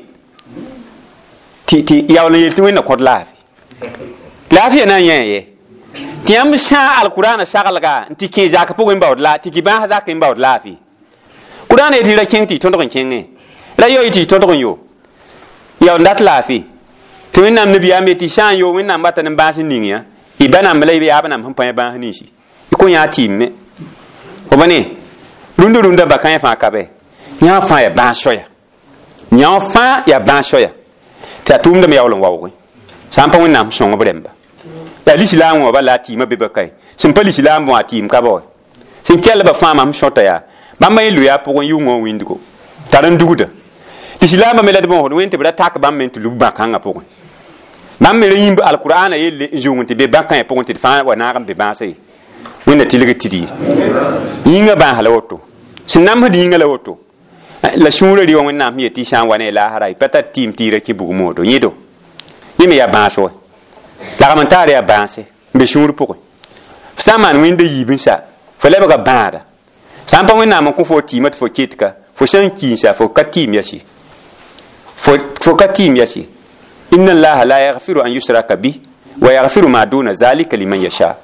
A: ti ti yawle yel tu na kod lafi lafi na yeye ti am sha alquran shagalga ti ke zaka pugin bawd la ti ki ba zaka in bawd lafi quran e ti ra king ti ton don king la yo ti ton don yo yaw ndat lafi to win nam nabi am ti shan yo win nam batan ba sin ningia ibana mlay bi abana hum pa ba hani shi ko ya timme o bane rundu runda ba kan fa kabe nya fa ya ba soya nya fa ya ba soya ta tum da me yawlon wawo sampa wonnam songo bremba ya l'islam wa bala ti ma be bakay sim pa l'islam wa ti ka boy sim kel ba fama am shota ya ba may lu ya pour yu ngo windigo taran duguda l'islam me la de bon wente bra tak ba men tu lu ba kan pour ba me yim alquran yelle jongonte be bakay pour te fa wa na ram be ba sey wonna tilga tidi yinga ba halawoto sinam hadi yinga lawoto la shura ri wonna mi ti shan wane la harai pata tim tira ki bugu modo yido yime ya banso la ramantare ya banse be shura poko saman winde yibin sa fo leba ga bada sampa wonna ma ko fo timat fo kitka fo shan kinsa fo katim yashi fo fo katim yashi inna allaha la yaghfiru an yushraka bi wa yaghfiru ma duna zalika liman yasha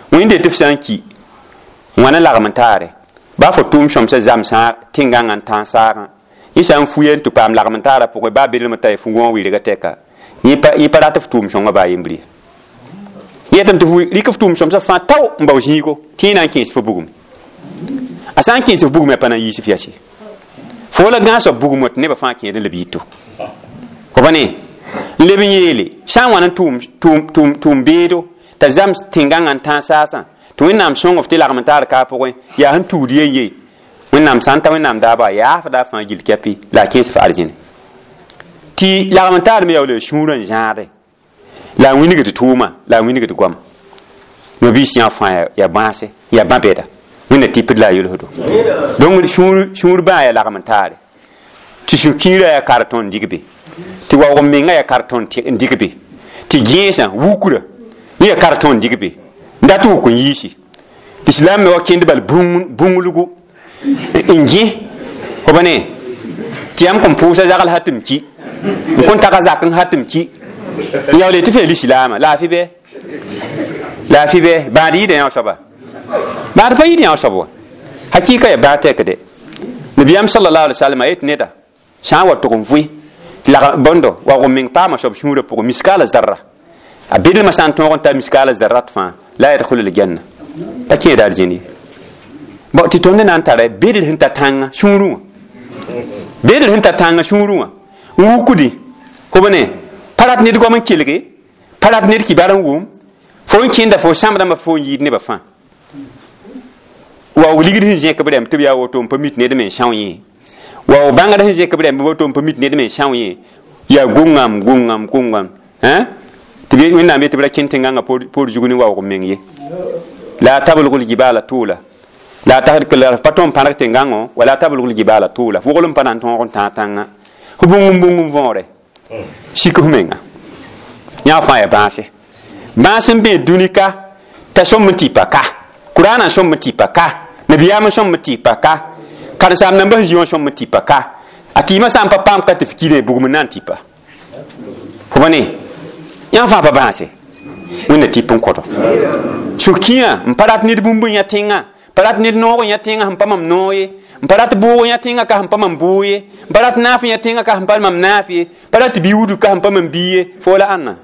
A: wẽnde tɩ f sã n ki wãna lagm n taare ba fo tʋʋm sõmsa zamsã tẽngãngã n tãag saagã yẽ sã n fu yen tɩ paam lagm n taara pʋgẽ baa belm t'a fu wõ wɩrga tɛka yẽ pa rat f tʋʋm sõnga baa yembr ye yetɩm tɩ fu rɩk f tʋʋm sõmsã fãa tao n bao zĩigo tɩ yẽ na n kẽes fo bugum a sã n kẽes f bugum a pa na n yiis f yase fo la gãas b bugum tɩ nebã fãa kẽed n leb yɩto fo pa ne n leb n yeele sã n wãn n tʋʋm beedo t'a zams tẽngãngã n tãag saasã tɩ wẽnnaam sõng f tɩ lagm n taar kaa pʋgẽ yaa sẽn tuud yen ye wẽnnaam sã n ta wẽnnaam daaba yaafda fãa gill kɛpɩ la a kẽes f arzẽne tɩ lagm n taar me yaool sũurã n zãade la a wĩnigd tʋʋma la a wĩnigd goama no-biis yã fãa ya bãase ya bã-bɛda wẽnna tɩpd la a yolsdo donc sũur bãa ya lagm n taare tɩ sũ-kiirã ya kartõ n digbe tɩ waoog menga ya kartõ n digbe tɩ gẽesã wukra yẽ ya kartõ n digbe n dat wuk n yiisi tɩ islam me wa kẽnd bal bũnglgu n gẽ fo ba ne tɩ yãmb kõn pʋʋsa zagl ha tɩ m ki n kõn tag a zak n ha tɩ m ki n yaoole tɩ feel islaama laafɩ bɩ laafɩ bɩ bãad yɩɩda yã soaba bãad pa yɩɩd yã soab wa hakɩɩka ya baa tɛkde nabiyam sallallahu alaihi wasallam a yet neda sã n wa tʋg n vʋɩ la bõndo wa go meng paama soab sũurã pʋgẽ miskala zarra a bɩdlmã sã n tõog n ta miskala zarrat fãa la yadkhulu ljanna pa kẽeda arzẽne bo tɩ tõnd na n tara bɩdl sẽn ta tãngã sũurẽ wã bɩdl sẽn ta tãngã sũurẽ wã n wukdi fo b ne pa rat ned goam n kelge pa rat ned kibar n wʋm fo n kẽnda fo sãmdãmbã fo n yɩɩd nebã fãa wa ligd sẽn zẽk b rẽmb tɩ b yaa woto n pa mit ned me n são yẽ wa bãngd sẽn zẽk b rẽmb woto n pa mit ned me n são yẽ yaa gʋngam gʋngam gʋngam tɩ b wẽnnaam ye tɩ b ra kẽn tẽngãngã poor zug ne waoog meng ye la tablgl jibala tʋʋla la tagd pa tõnd pãrg tẽngãngõ wala tablgl jibala tʋʋla vʋgl n pa na n tõog n tãag tãngã f bũngum bũngum võore sik f menga yã fãa ya bãase bãas n bee dũnika t'a sõm n tɩ pa ka qur'ana sõm n tɩ pa ka nabiyaam sõm n tɩ pa ka karen-saam nambã sẽn zĩ sõm n tɩ pa ka a tɩɩmã sã n pa paam ka tɩ f kine bugum n na n tɩ pa fo ba ne yã fãa pa bãase wẽnna tɩp n kõdo sũ-kĩã n pa rat ned bũmb n yã tẽngã pa rat ned noog n yã tẽngã sẽn pa mam noog ye n pa rat boog n yã tẽngã ka sẽn pa mam boog ye n pa rat naaf n yã tẽngã ka sẽn pa mam naaf ye pa rat biudu ka sẽn pa mam bii ye fo la ãnna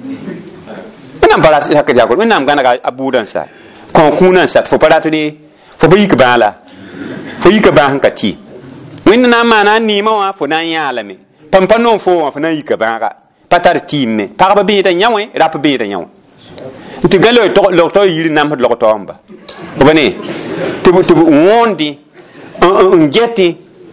A: wẽnnaam pa rat sak zagl wẽnnaam gãnega a buudã n sa kõ kũunã n sat fo pa rat re fo pa yik bãa la fo yika bãa sẽn ka tɩ wẽnd na n maana a neemã wã fo na n yãalame pam pa noom fo wã fo na n yika bãaga pa tar tɩɩm me pagb beeda yã wẽ rap beeda yã wã n tɩ gãle logtɔ yiri namsd logtaoamba fo ba ne tɩ b wõonde n gɛtẽ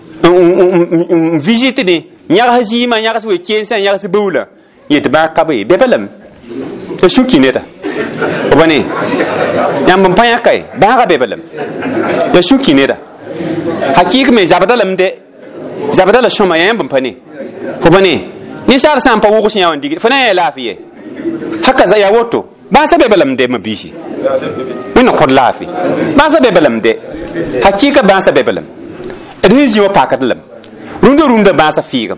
A: n visitde yãgs zɩɩmã yãgs we-keensã yãgs baula yet bãag kab ye bɛ pa lame t'a sũ-ki neda fo ba ne yãmb n pa yãka ye bãaga bɛ pa lame ya sũ-ki neda hakɩɩk me zabda lame dɛ zabda la sõma yã yãmb n pa ne fo ba ne ninsaal sã n pa wʋgs yã wã n digd fo na n yaa laafɩ ye haka ya woto bãasa bɛ balam dɛ mabiisi wẽnna kõd laafɩ bãasa bɛ balam dɛ hakɩɩka bãasa bɛ balam d sẽn zĩ wã pakd lame rũndã rũndã bãasa fɩɩgem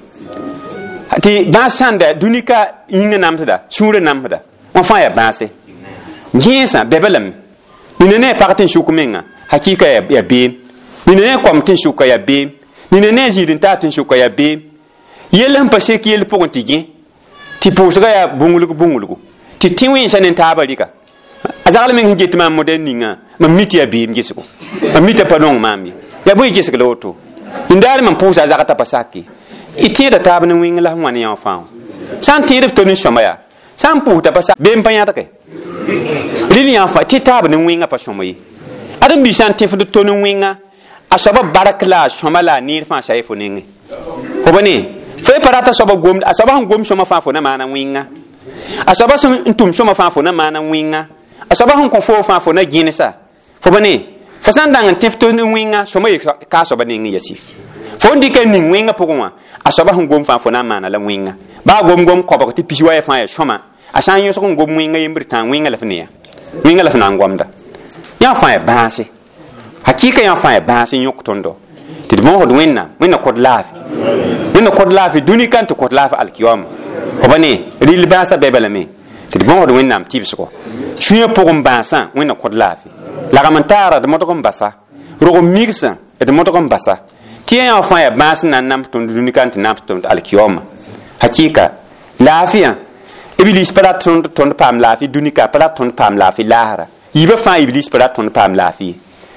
A: tɩ bãas sãnda dũnika yĩngã namsda sũurã namsda wã fãa yaa bãase gẽesã bɛ balame nina ne a pag tɩ n sʋk menga hakɩɩka ya beem nina ne a kom tɩ n sʋka ya beem nina ne a zĩid n taa tɩ n sʋka ya beem yell sẽn pa sek yell pʋgẽ tɩ gẽ tɩ pʋʋsga yaa bũnglg bũnglgu tɩ tẽ wẽnsã ne taaba rɩka a zagl meng sẽn get maam modɛn ninga mam mi tɩ yaa beem gesgo mam mi t'a pa nong maam ye yaa bõe gesg la woto n daar mam pʋʋsa a zag t'a pa sake y tẽeda taab ne wẽng la sẽn wa ne yã fãa sã n tẽed f tol n sõma yaa sã n pʋʋs t'a pa sak beem pa yãdge rɩl yã fãa tɩ taab ne wẽngã pa sõma ye ãdem-bi sã n tẽfd tol n wẽnga a soaba bark la a sõma la a neer fãa sa ye fo nengẽ fo ba ne fo y pa rata soaba gomd a soaba sẽn gom sõma fãa fo na maana wẽnga a soaba sẽn n tʋm sõma fãa fo na maana wẽnga a soaba sẽn kõ foo fãa fo na gẽnesa fo ba ne fo sã n dãng n tẽf tol n wẽnga sõma ye ka a soaba nengẽ yasi fo n dɩka ning wẽngã pʋgẽ wã a soaba sẽn gom fãa fo na n maana la wẽnga baa gom-gom kobg tɩ pis wa ya fãa ya sõma a sã n yõsg n gom wẽnga yembr tã wẽnga la f ne ya wẽnga la f na n gomda yã fãa ya bãase hakɩɩka yã fãa ya bãase yõk tõndo tɩ d moosd wẽnnaam wẽnna kõd laafɩ wẽnna kõd laafɩ dũnika n tɩ kõd laafɩ alkiyaama fo ba ne rɩl bãasã bɛ balame tɩ d moosd wẽnnaam tɩbsgo suya pogum bansa wẽnna kõd laafɩ lagm n taara d modg n basa rog n migsã d modg n basa tɩ yã fãa yaa bãas n na n nams tõnd dũnika n tɩ nams tõnd alkiyaoma hakɩɩka laafɩyã iblis pa rat tõnd tõnd paam laafɩ dũnika pa rat tõnd paam laafɩ laasra yiibã fãa iblis pa rat tõnd paam laafɩ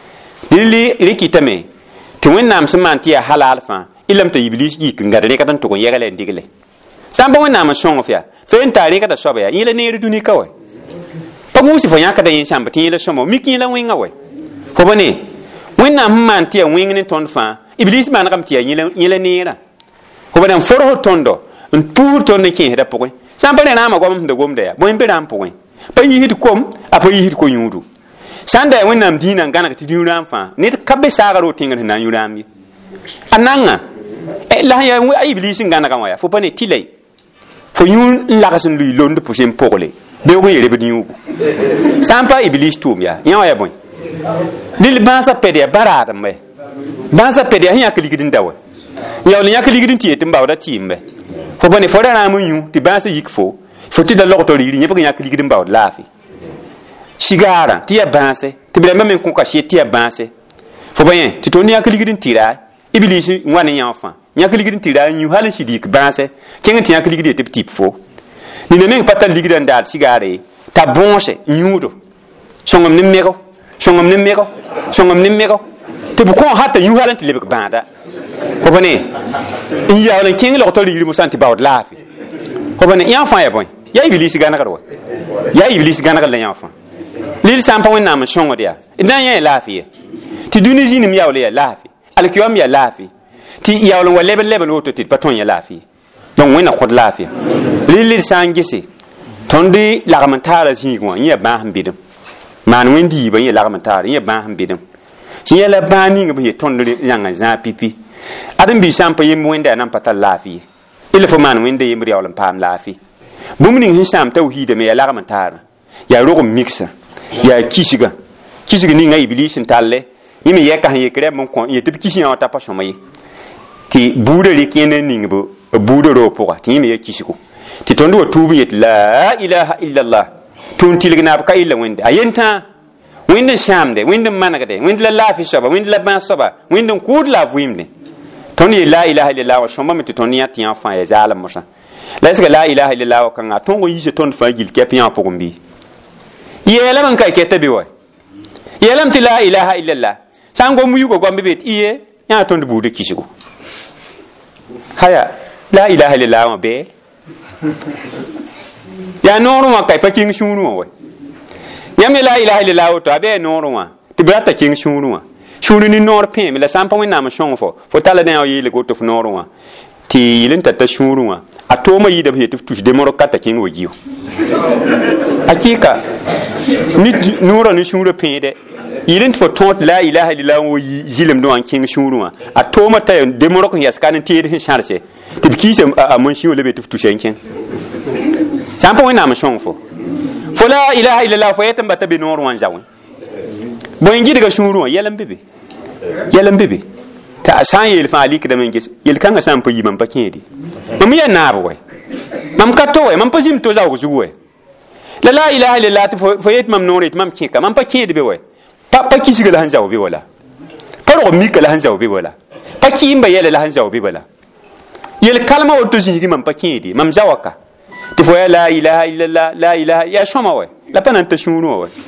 A: dɩ rɩkɩtame tɩ wẽnnaam sẽn maan tɩ yaa halaal fãa ilm t'a iblis yik n gãd rẽkd n tʋg n yɛgla n digle sã n pa wẽnnaam n sõng f yaa fe n taa rẽkda soaba yaa yẽla neer dũnika wɛ pa gũusi fo yãkda yẽ sãmb tɩ yẽla sõma mik yẽla wẽnga wɛ fo ba ne wẽnnaam sẽn maan tɩ yaa wẽng ne tõnd fãa iblis maanegame tɩ yaa yẽla neerã fo ba ne n forsd tõndo n puusd tõnd n kẽesda pʋgẽ sã n pa ne rãama goam sẽn da gomda yaa bõe n be rãmb pʋgẽ pa yisd kom a pa yisd ko-yũudu sã n da yaa wẽnnaam dĩinã n gãneg tɩ dĩu rãam fãa ned ka be saaga roo tẽngr sẽn na n yũ rãamb ye a nanga la sẽn yaa iblis n gãnegã wã yaa fo pa ne tɩ la fo yũ n lags n lʋɩ lond pʋsẽ n pogle beoog n yerebd yũugu sã n pa iblis tʋʋm yaa yã wã yaa bõe dɩl bãasã pɛd yaa baraadem wɛ bãasã pɛd yaa sẽn yãk ligd n da wɛ yaool n yãk ligd n tɩ yet n baooda tɩɩm wɛ fo pa ne fo ra rãam n yũ tɩ bãasã yik fo fo tɩ da logtɔ rigri yẽbg n yãk ligd n baood laafɩ sigaarã tɩ yaa bãase tɩ b rãmbã me n kõka sɩd tɩ yaa bãase fo pa yẽ tɩ tõnd yãk ligd n tɩra iblis n wa ne yã fãa yãk ligd n tɩra n yũ hal n sɩd yik bãase kẽng tɩ yãk ligd yetɩ b tɩp fo nina meng pa tar ligdã n daad sigaare t'a bõose n yũudo sõngem ne mego sõngem ne mego sõngem ne mego tɩ b kõ hata yũ hal n tɩ lebg bãada fo pa ne n yaool n kẽng logtɔ rigri mosã n tɩ baood laafɩ fo pa ne yã fãa yaa bõe yaa iblis gãnegd wa yaa iblis gãnegd la yã fãa lil sã n pa wẽnnaam n sõngd yaa d na n yã yaa laafɩ ye tɩ dũni zĩnim yaool yaa laafɩ alkiyaam yaa laafɩ tɩ yaool n wa lebl lebl woto tɩ d pa tõe n yã laafɩ ye donc wẽnna kõd laafɩ rɩl sã n gese tõnd lagm n taara zĩig wã yẽ yaa bãas n bɩdem maan wẽnd yiibã yẽ lagm n taar yẽ yaa bãas n bɩdem tɩ yẽ la bãas ning b yet tõnd yãng n zãag pipi ãd-n-bi sã n pa yemb wẽnda yaa nan pa tar laafɩ ye ɩla fo maan wẽnda yembr yaool n paam laafɩ bũmb ning sẽn sãam tawhiidame yaa lagm n taarã yaa rog n migsã yaa kisgã kisg ninga iblis n talle yẽ me yɛka sẽn yek rɛb n kõ n yetɩ b kis yã wã t'a pa sõma ye tɩ buudã rɩk yẽnd n ning b buudã roo pʋga tɩ yẽ me yaa kisgo tɩ tõnd wa tuub n yet la ilaha illallah tʋʋn tɩlg naab ka illa wẽnde a yentã wẽnd n sãamde wẽnd n manegde wẽnd la laafɩ soaba wẽnd la bãas soaba wẽnd n kʋʋd la a vɩɩmde tõnd ye la ilaha illallah wa sõmame tɩ tõnd yã tɩ yã fãa yaa zaalem mosã la sɩga la ilaha illallah wa kãnga tõng n yisa tõnd fãa gil kɛp yã wã pʋgẽ bɩ yeelame n ka y kɛta be wa yeelame tɩ la ilaha illallah sã n gom yuga gom be bet iye yã tõnd buudã kisgo haya la ilaha illallah wã bee yaa noorẽ wã ka y pa kẽng sũurẽ wã wa yãmb ye la ilaha illallah woto a bee noorẽ wã tɩ b rata kẽng sũurẽ wã sũurẽ ni noor pẽeme la sã n pa wẽnnaam n sõng fo fo talla ne a yeelg woto f noorẽ wã tɩ yɩl n tata sũurẽ wã a tooma yɩɩda b yetɩ f tus demorg ka t'a kẽng wa gio hakɩɩka noorã ne sũurã pẽede yɩl n tɩ fo tõot la ilaha illallah wã yi zɩlemdẽ wã n kẽng sũurẽ wã a tooma t'a demorg n yas ka n teed sẽn sãrse tɩ b kiisa a mansiõ la be tɩ f tusa n kẽng sã n pa wẽnnaam n sõng fo fo la ilaha illallah fo yetɩ n bata be noor wã n za wẽ bõe n gɩdga sũurẽ wã yɛl n be be yɛl n be be t'a sã n yeel fãa likdame n ges yel-kãngã sã n pa yi mam pa kẽede mam yaa naab wɛ mam ka to wɛ mam pa zĩm to zaoog zug wɛ la la ilaha illallah tɩ fo yet mam noor yetɩ mam kẽka mam pa kẽed be wɛ pa pa kisga la sẽn zao be wala pa rog mika la sẽn zao be wala pa kɩɩmba yɛla la sẽn zao be wala yel-kalmã woto zĩigi mam pa kẽede mam zawaka tɩ fo yaa la ilaha illallah la ilaha yaa sõma wɛ la pa na n ta sũurẽ wã wɛ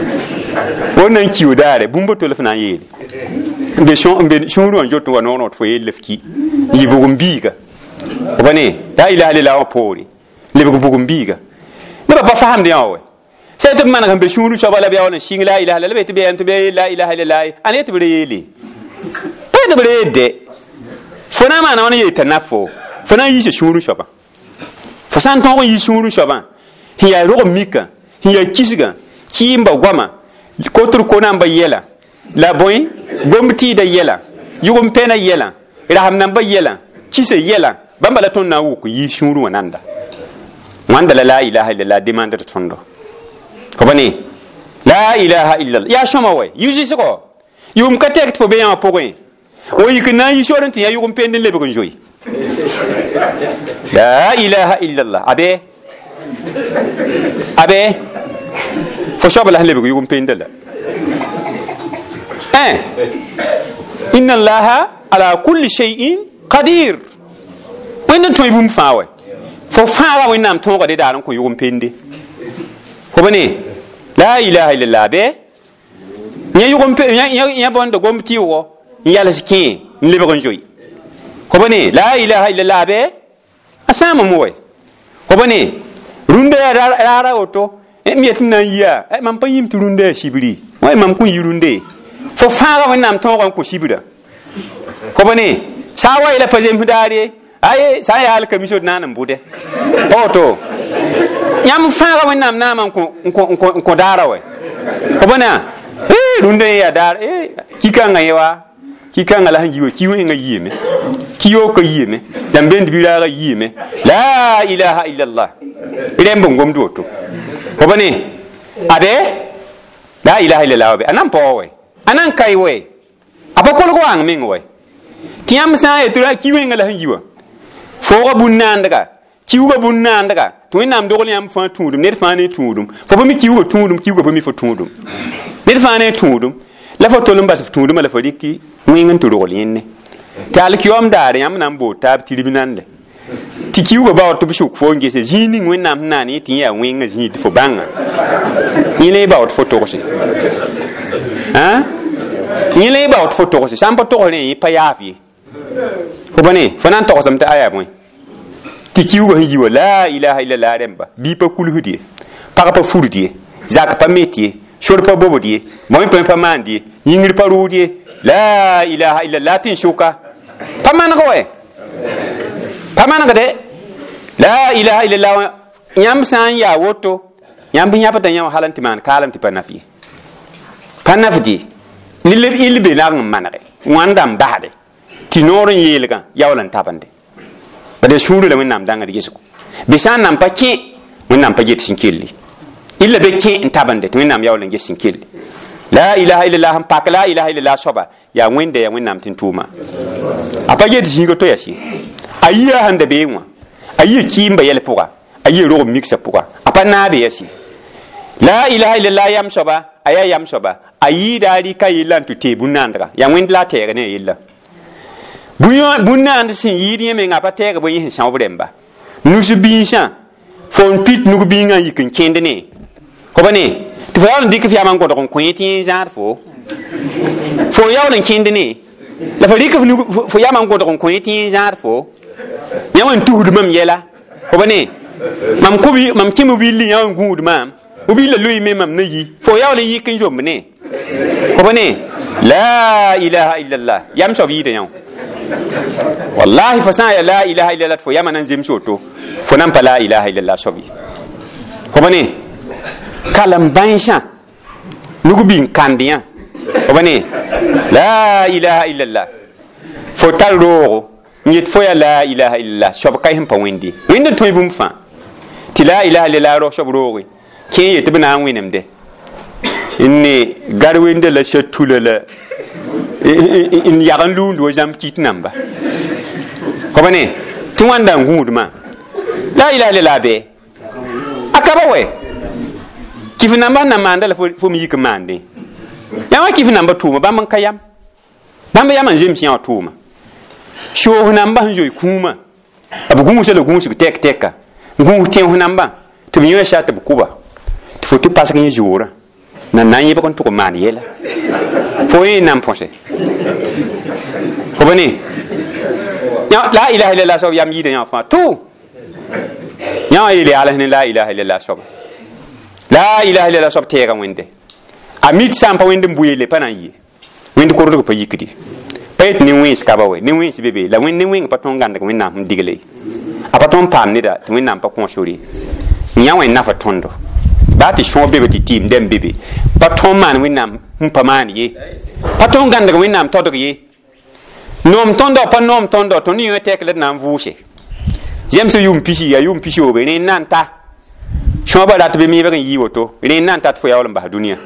A: wõ na n kio daare bũmba tol f na n yeele n be sũurẽ wã jot n wa noor wã tɩ fo yell f ki n yɩ bugum biiga ba ne la ilaha illallah wã poore lebg bugum biiga nebã pa fasamd yã wã wɛ sã tɩ b maneg n be sũurẽ soaba la b yaool n sɩng la ilaha la be tɩ b yaa tɩ b yaa la ilaha illallah a ne tɩ b ra yeele pa tɩ b ra yeedde fo na n maana wã n yee t'a nafo fo na n yiisa sũurẽ soaba fo sã n tõog n yi sũurẽ soabã sẽn yaa rog mikã sẽn yaa kisgã kɩɩmba goamã kotr konamba yɛla la bõe gomb tɩɩda yɛla yʋgem pɛna yɛla rasem namba yɛla kisa yɛla bãmba la tõnd na n wʋk yi sũurẽ wã nanda wãnda la la ilaha illallah demandr tõndo fo ba ne la ilaha illallah yaa sõma wɛ yʋ-zɩsgɔ yʋʋm ka tɛk tɩ fo be yã wã pʋgẽ wa yik n na n yi soor n tɩ yã yʋgem pend n lebg n zoe la ilaha illallah abe abe fo shoba la lebe yum pendela eh inna allaha ala kulli shay'in qadir wẽnnaam tõe bũmb fãa wɛ fo fãaga wẽnnaam tõogde daar n kõ yʋgm pende fo bane la ilaha illallah bɩ yã yʋgm yã bõnd gomb tɩʋgɔ n yals kẽ n lebg n zoe fo bane la ilaha illallah bɩ a sãama mo wɛ fo bane rũndã yaa raara woto m yet n na n yia mam pa yĩm tɩ rũndã yaa sibri wa mam kõn yi rũnde fo fãaga wẽnnaam tõogã n kõ sibra fo bane sã n wa yeela pa zems daare aye sa ya al kamisho nanan bude oto yam faaga wonnam naman ko ko ko dara we ko bana eh dunde ya dar eh kika ngayewa kika ngala hanjiwo kiwo nga yime kiyo ko yime jambe ndibira ga yime la ilaha illa allah irembo ngom doto ko bane ade la ilaha illa allah be anan powe anan kaiwe apakol ko ang mingwe tiam sa e tura kiwo ngala hanjiwo foga bunnandga kiuga bunnandga to inam dogol yam fa tudum net fa ne tudum fo bami kiuga tudum kiuga bami fo tudum net fa ne tudum la fo tolum bas tudum la fo dikki ngin to dogol yenne tal kiyom daare yam nan bo tab tiribinande ti kiuga ba to bishuk fo ngese jini ngwenam nani ti ya ngin jini fo banga ile ba fo to ko se ha ile ba fo to ko se sampa to ko ne pa yafi ko bane fanan to sam ta aya boy ti kiugo hiwa la ilaha illa la remba bi pa kulhudi pa pa furdi zaka pa meti shor pa bobodi moy pa pa mandi yingir pa rudi la ilaha illa la tin shuka pa man ko e pa man ga de la ilaha illa la yam san ya woto yam bi nyapa tan yam halanti man kalam ti pa nafi pa nafdi lilib ilbe na manare wandam bahade ti noron yelga yawlan tabande bade shuru la wonnam danga dige suko bisan nam pa ki wonnam pa jet sinkilli illa be ki tabande to wonnam yawlan ge sinkilli la ilaha illallah pak la ilaha illallah soba ya wende ya wonnam tin tuma apa jet hingo to yasi ayiya hande be nwa ayiya kimba yele puga ayiya ro mixa puga apa na be yasi la ilaha illallah yam soba aya yam soba ayi dari kayilan tu tebunandra ya wendla tere ne illa buyon bunna and sin yiri me ngapa tege bo yin shan bremba nusu binsha fon pit nugu binga yikin kende ne ko bane to fa yawon dikfi aman ko don kweti jar fo fo yawon kende ne la fa dikfi nugu fo yaman ko don kweti jar fo yawan tuhudu mam yela ko bane mam ko bi mam kimu billi yawan gudu mam ubi la luyi me mam nayi fo yawon yikin jom ne ko bane la ilaha illallah yam so bi de yaw wallahi fasan ya la ilaha illallah fo yamanan zim soto fo nan pa la ilaha illallah sobi ko bane kalam bansha nugu bin kandiya ko bane la ilaha illallah fo talro nyet fo ya la ilaha illallah sob kay him pa wendi wendi toy bum fa ti la ilaha illallah ro sob ro we ke yet bina winem de inni garwende la shatula la in yagan lundu jam kit namba ko bane tun wanda nguduma la ilaha illallah be akaba we kif namba na manda la fo mi yik mande yama kif namba tuma ba man kayam bamba yama jim siya tuma sho namba njoy kuma abu gumu se le gumu se tek teka gumu te namba to mi yesha te bukuba fo tu pasa kan jura na nanye ba kon to ko man yela fo yi nam ponse ko bane ya la ilaha illallah so yam yide ya fa tu ya ile ala ne la ilaha illallah so la ilaha illallah so te ga wende amit sam pa wende mbuyele panan yi wende ko ro ko yikidi payet ni wins ka ba we ni wins bebe la wende wing pa ton ganda ko wenda m digele apa ton pam ni da to wenda pa kon shori nya wen na fa tondo ba ti shon bebe ti tim dem bebe pa ton man wenda m pa man yi pa ton ganda ko wenda m todo yi nom tondo pa nom tondo to ni yote kle na mvushe jem so yum pishi ya yum pishi obe ni nanta shon ba dat be mi be yi woto ni nanta fo yawlam ba dunia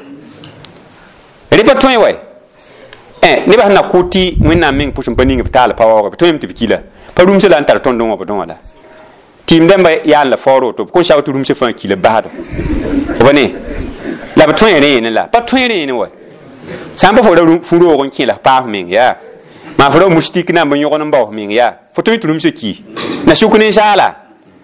A: ripa toy way eh ni ba na kuti wena ming pushum paninga betala pa wa to yim tibikila pa rum se lan tar tondo mo bodon wala tim dem ba ya la foro to ko shaw to rum se fan kila ba do obane la ba tõe rẽene la pa tõe rẽene wa sã n pa fo ra fu-roog n kẽ la paas meng yaa maa fo ra mustik namba yõgn n baoos meng yaa fo tõe tʋrʋm seki na sʋk ninsaala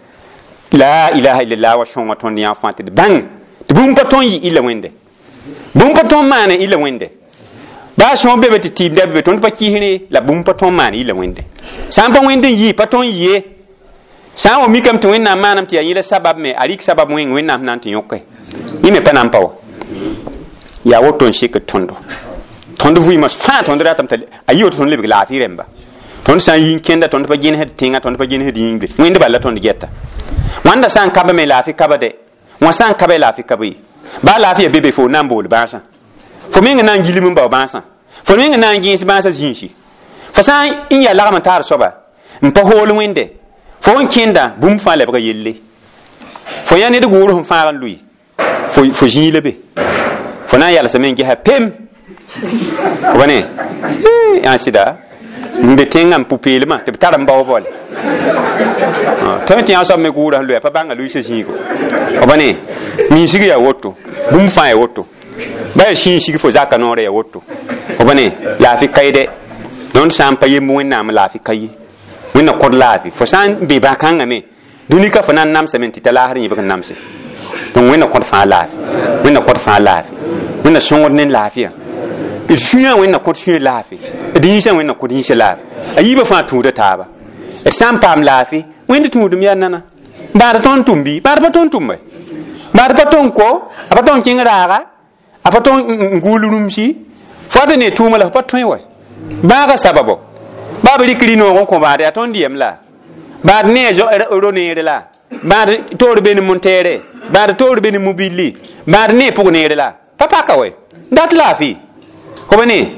A: la ilaha illallah wa sõnga tõnd yã fãa tɩ d bãng tɩ bũmb pa tõe n yɩ illa wẽnde bũmb pa tõe n maane illa wẽnde baa sõor bebe tɩ tɩɩb da bebe tõnd pa kisre la bũmb pa tõe n maan illa wẽnde sã n pa wẽnd n yɩ pa tõe n yɩ ye sã n wa mikame tɩ wẽnnaam maanam tɩ yaa yẽla sabab me a rɩk sabab wẽng wẽnnaam na n tɩ yõke yẽ me pa na n pa wa yaa woto n sekd tõndo tõnd vɩɩmã fãa tõnd ratame t'a a yɩ woto tõnd lebg laafɩ rẽmba tõnd sã n yɩn kẽnda tõnd pa gẽnesd tẽngã tõnd pa gẽnesd yĩngre wẽnd bala tõnd gɛta wãnda sã n kaba me laafɩ kaba de wã sã n kaba y laafɩ kaba ye baa laafɩya bebe fo na n bool bãasã fo meng na n gilm n bao bãasã fo meng na n gẽes bãasã zĩisi fo sã n yaa lagm n taar soaba n pa hool wẽnde fo n kẽnda bũmb fãa lebga yelle fo yaa ned gʋʋr sẽn fãag n lʋɩ fo zĩig la be fo na n yalsame n gesa pem fo ba ne ã sɩda n be tẽngã n pu-peelmã tɩ b tar n bao bɔle tõe tɩ yã soab me gʋʋra sẽn lʋya pa bãnga lʋɩsã zĩigo f ba ne miisg yaa woto bũmb fãa yaa woto ba yaa sĩig sig fo zaka noorã yaa woto f ba ne laafɩ kaɩdɛ tõnd sã n pa yemb wẽnnaam laafɩ ka ye wẽnna kõd laafɩ fo sã n be bã-kãngame dũnika fo na n namsame tɩ ta laasd yẽbg n namse donc wẽnna kõd fãa laafɩ wẽnna kõd fãa laafɩ wẽnna sõngd ne laafɩya d sũyã wẽnna kõd sũyã laafɩ d yĩnsã wẽnna kõd yĩnsã laafɩ a yiibã fãa tũuda taaba d sã n paam laafɩ wẽnd tũudum yaa nana baad tõnd tʋm bɩ baad pa tõnd tʋmba baad pa tõnd ko a pa tõnd kẽng raaga a pa tõnd n gʋʋl rũmsi fo tɩ ne tʋʋma la fo pa tõe wa bãaga sababo baab rɩk rɩ-noog n kõ baad yaa tõnd dɩɛm la baad ne ro-neere la baad toor be ne monteere baad toor be ne mobilli baad ne pʋg neere la pa paka we dat laafɩ fo ba ne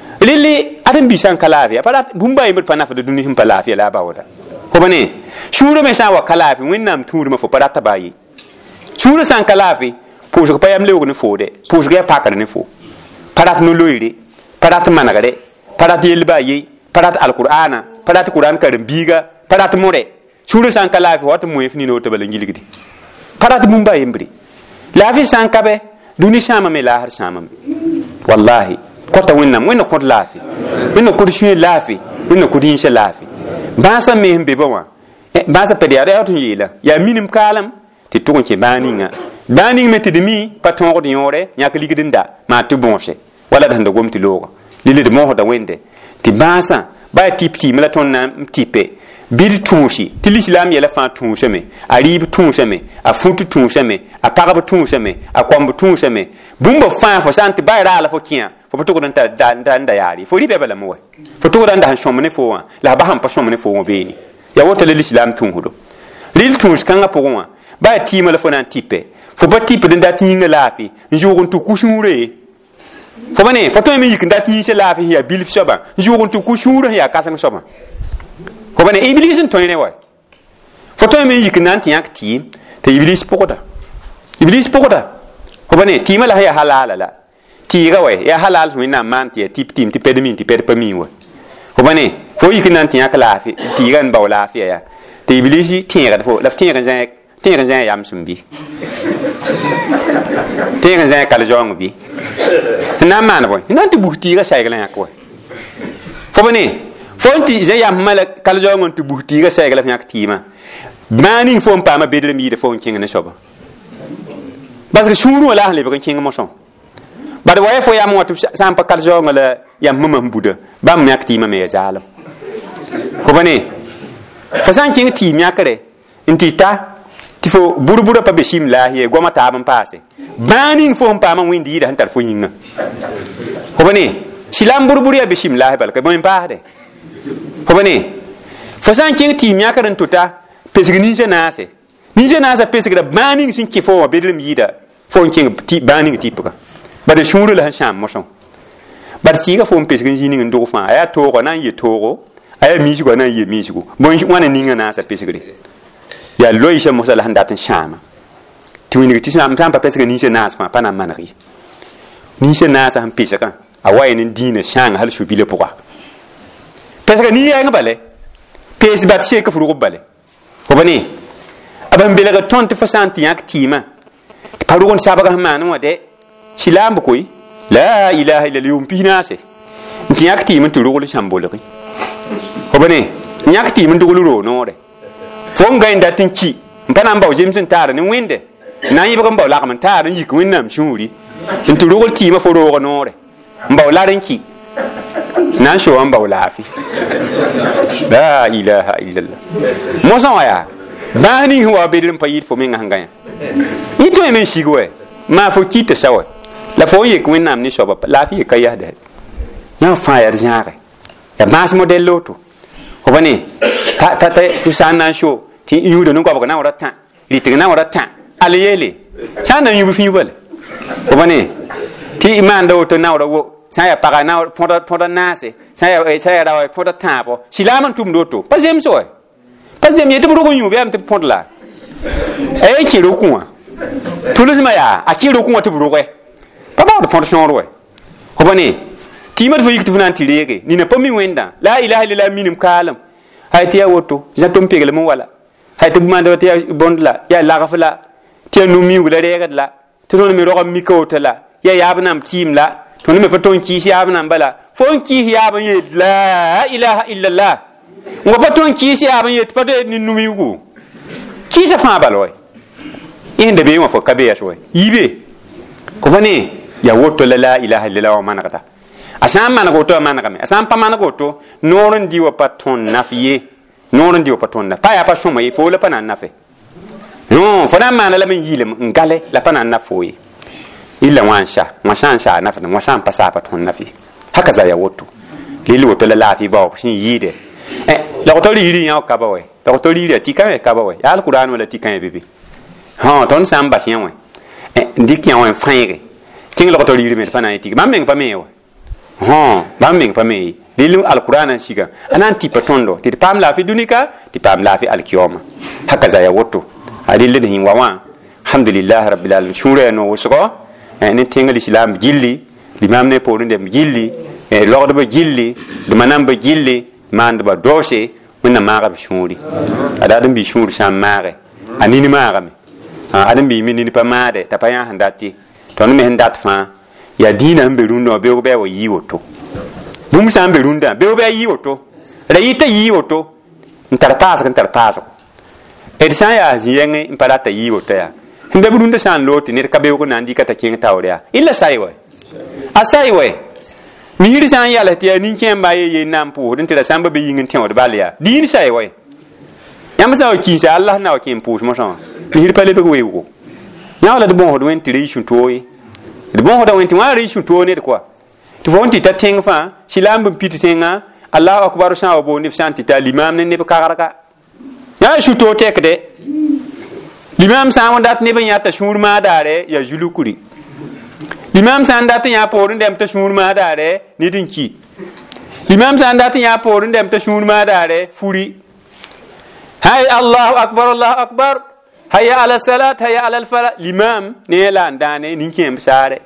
A: rɩlɩ ad n bisã n ka laafɩya pa rat bũmb a yembd pa nafda dũni sẽn pa laafɩya la a baooda fo ba ne sũurã me sã n wa ka laafɩ wẽnnaam tũudmã fo pa rata baa ye sũurã sã n ka laafɩ pʋʋsg pa yam leoog ne foode pʋʋsg yaa pakr ne fo pa rat no-loeere pa rat manegre pa rat yell baa ye pa rat alqur'ana pa rat qur'an karen-biiga pa rat more sũurã sã n ka laafɩ wa tɩ moẽf nina wota bala n gilgde pa rat bũmb a yembre laafɩ sã n ka bɛ dũni sãama me laasd sãama me wallahi kota wẽnnaam wẽnna kõd laafɩ wẽnna kõd sũyã laafɩ wẽnna kõd yĩnsã laafɩ bãasã me sẽn be bã wã bãasã pɛd yaa yaa tɩ n yeela yaa minim kaalem tɩ tʋg n kẽ bãag ninga bãag ning me tɩ d mi pa tõogd yõore yãk ligd n da maa tɩ bõose wala d sẽn da gom tɩ looga lɩl d moosda wẽnde tɩ bãasã ba yaa tɩp tɩɩm la tõnd na n tɩpe bɩd tũusi tɩ lislaam yɛla fãa tũusame a rɩɩb tũusame a fũt tũusame a pagb tũusame a kõmb tũusame bũmba fãa fo sã n tɩ ba raala fo kẽ fo pa tʋgd n da yaare fo rɩ bɛba lame wa fo tʋgda n da sẽn sõm ne fo wã la a ba sẽn pa sõm ne fo wã beene yaa woto la lislaam tũusdo rɩl tũus kãngã pʋgẽ wã ba yaa tɩɩmã la fo na n tɩpɛ fo pa tɩpd n dat yĩngã laafɩ n zʋʋg n tʋ ku-sũurã ye fo ba ne fo tõe me yik n dat yĩnsã laafɩ sẽn yaa bilf soabã n zʋʋg n tʋ ku-sũurã sẽn yaa kãseng soabã fo ba ne iblis n tõe ne wa fo tõe me yik n na n tɩ yãk tɩɩm t'a iblis pʋgda iblis pʋgda fo ba ne tɩɩmã la sẽn yaa halaala la tɩɩga wa yaa halaal sẽn wẽnnaam maan tɩ yaa tɩp tɩɩm tɩ pɛd min tɩ pɛd pa min wa fo ba ne fo yik n na n tɩ yãk laafɩ tɩɩga n bao laafɩya yaa t'a iblis tẽegd fo la f tẽeg n zãe tẽeg n zãe yamsem bɩ tẽeg n zãe kal-zaoong bɩ n na n maan bõe n na n tɩ bus tɩɩga saɛɛg la yãk wa fo ba ne fo n tɩ zã yam mala kal-zaoong n tɩ bus tɩɩga saɛɛg la f yãk tɩɩmã bãag ning fo n paama bedr miida fo n kẽng ne soaba parce que sũurẽ wã la sẽn lebg n kẽng mosõ bad wa ya fo yam wã tɩ sã n pa kal-zaoongã la yam mamã sẽn buda bãmb yãk tɩɩmã me ya zaalem fo ba ne fo sã n kẽng tɩɩm yãkre n tɩ ta tɩ fo bur-burã pa be sim laas ye goamã taab n paase bãag ning fo sẽn paamã wẽnd yɩɩda sẽn tar fo yĩngã fo ba ne silam bur-bur yaa be sim laas balka bõe n paasde fo ba ne fo sã n kẽng tɩɩm yãkr n tʋ ta pesg ninsã naase ninsã naasã pesgra bãag ning sẽn kẽ fo wã bedrem yɩɩda fo n kẽng bãag ning tɩpga bad sũurã la sẽn sãam mosõ bad tɩɩga fo n pesg n zĩ ning n dʋg fãa a yaa toogo a na n yɩ toogo a yaa miisgo a na n yɩ miisgo bõe wãna ningã naasã pesgre yaa loɩɩsã mosã la sẽn dat n sãama tɩ wĩndg tɩ sã n pa pesga ninsã naas fãa pa na n maneg ye ninsã naasã sẽn pesgã a wa yen n dĩinã sãanga hal sũ-bilã pʋga pesga nin-yɛɛng bale pees bat sek f rʋgb bale fo ba ne a ban belg tõnd tɩ fo sã n tɩ yãk tɩɩmã tɩ pa rʋgend sabga sẽn maan wã de silam koy la ilaha illa yum pinase ntiakti mun turugul shambolri hobane nyakti mun dugul ro no de fo ngai ndatin ki mpana mbaw jemsin tara ni winde na yibe ko mbaw la kam tara yik winnam shuri nturugul ti ma fo ro no de mbaw la renki nan sho mbaw la fi la ilaha illa allah mo sa waya bani huwa bedin payit fo min hangaya ito men shigwe ma fo kita sawa la fo yik winnam ni shoba la fi kayya de ya fa ya jare ya mas model loto hobane ta ta ta tu sana sho ti yudo nun ko ba na wara tan li ti na wara tan aliyele sana yubi fi wala hobane ti iman do to na wara wo saya paga na poda poda nase saya saya da poda tapo silaman tum do to pas jem so pas jem yetum ro ko yubi am te podla e ki ro kuwa tulus ma ya a ki ro kuwa to ro ko pa ba do poda shon ro hobane timat fo yiktu funan tirege ni na pami wenda la ilaha illallah minim kalam hayti ya woto jatum pegel mo wala hayti bu manda wata bondla ya la gafla te no mi wala rega la to no mi ro mi ko tala ya yabnam tim la to no me paton ki si yabnam bala fon ki yaban ye la ilaha illallah ngo paton ki si yaban ye pato ni no mi wu ki sa fa baloy inde be mo fo kabe ya so yibe ko bane ya woto la la ilaha illallah wa manakata asam man go to man game asam pa man go to noron diwa paton nafiye noron diwa paton na pa ya pa shoma yi fo le pa na nafe no fo na man la men yile ngale la pa na nafoyi illa wansha wansha sha nafe na wansha pa sa paton nafi haka za ya woto lili woto la lafi ba shin yide eh la ko to lili ya ka ba we la ko to lili ti kan ka ba we ya alquran wala ti kan bibi ha ton sam ba sien we eh ndik ya wen fayre king la ko to lili me pa na ti ma men pa me we ha bambing pa me lilu alquran shiga anan ti patondo ti pam la fi dunika ti pam la fi alkiyoma haka za ya woto adille de hinwa alhamdulillah rabbil alamin shure no wosko en tingal islam gilli limam ne poru dem gilli e lord ba gilli de manam ba gilli mand ba doshe wonna maga bi shuri adadum bi shuri sam mare anini maga me adam bi minini pa made ta pa ya handati ton me handat fa ya dina mbe rundo be be wo yi woto bum sa mbe runda be be yi woto ra yita yi woto ntar pas kan tar pas e sa ya yenge imparata yi woto ya mbe runda san loti ne ka be ko nandi kata king tawriya illa sai we asai we mi hiri san ya la ti ni ken ba ye nam pu din tira samba be yingin ten wad balia din sai we yam sa o ki sa Allah na o ken pu mo so mi hiri pale be ko we ko ya la de bon ho do en tiri shun toyi de bon hoda wenti wari shu to ne quoi to fonti ta teng fa silambu piti tenga allah akbar sa bo ni santi ta limam ne ne karaka ya shu to tek de limam sa wondat ne ban yata shur ma dare ya julukuri limam sa ndat ya porun dem ta shur ma dare ni dinki limam sa ndat ya porun dem ta shur ma dare furi hay allah akbar allah akbar hayya ala salat hayya ala al fala limam ne la ndane ni kem sare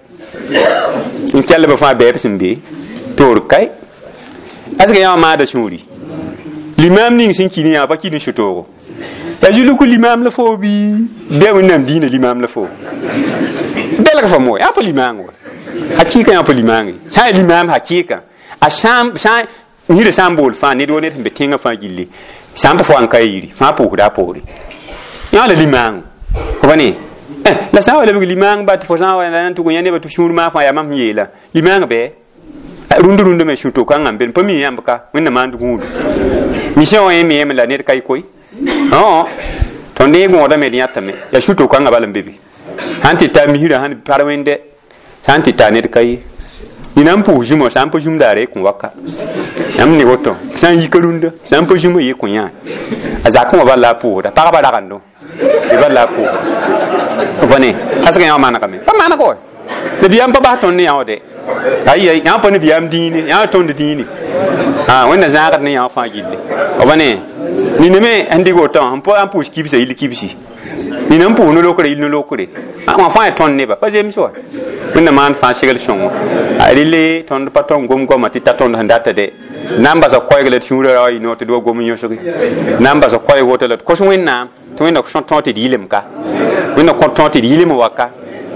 A: in kelle ba fa be simbe tor kai aska ya ma da shuri limam ni sin kini ya ba kini shutoro ya julu ku limam la fo bi be wonam dina limam la fo bela ka fa mo ya pa limam hakika ya pa limam sai limam hakika asham sai ni de sambol fa ni do ne tembe tinga fa gilli samba fo an kayiri fa po da pori ya la limang ko bani eh la sawa le limang ba fo sawa nan tu ko yane ba tu shuru ma fa ya mam yela limang be rundu rundu me shuto kan amben pa mi yambaka winna mandu gudu mi shawo e mi yemla ne kai koi oh to ne go da me diata me ya shuto kan abalan bebe hanti ta mi hira han parwende hanti ta ne kai inam pu jumo sampo jum dare kun waka am ni woto san yikarunda sampo jumo ye kunya azakon ba la pu da pa ba da kando e ba la pu bone aska ya mana kame pa mana ko de biam pa ba ton ni awde ai ya pa ni biam dini ya ton de dini ah wonna zakat ni ya fa gille o bone ni ne me andi go ton am po am pu skibse il kibsi ni nam pu no lokore il no lokore ah fa ton ne ba pa jem so wonna man fa sigal shongo alile ton paton gom gom ati taton handata de namba za koygle tiure rawi no to do gom nyosogi namba za koy wotelet ko so winna to winna ko tonti dilim ka winna ko tonti dilim waka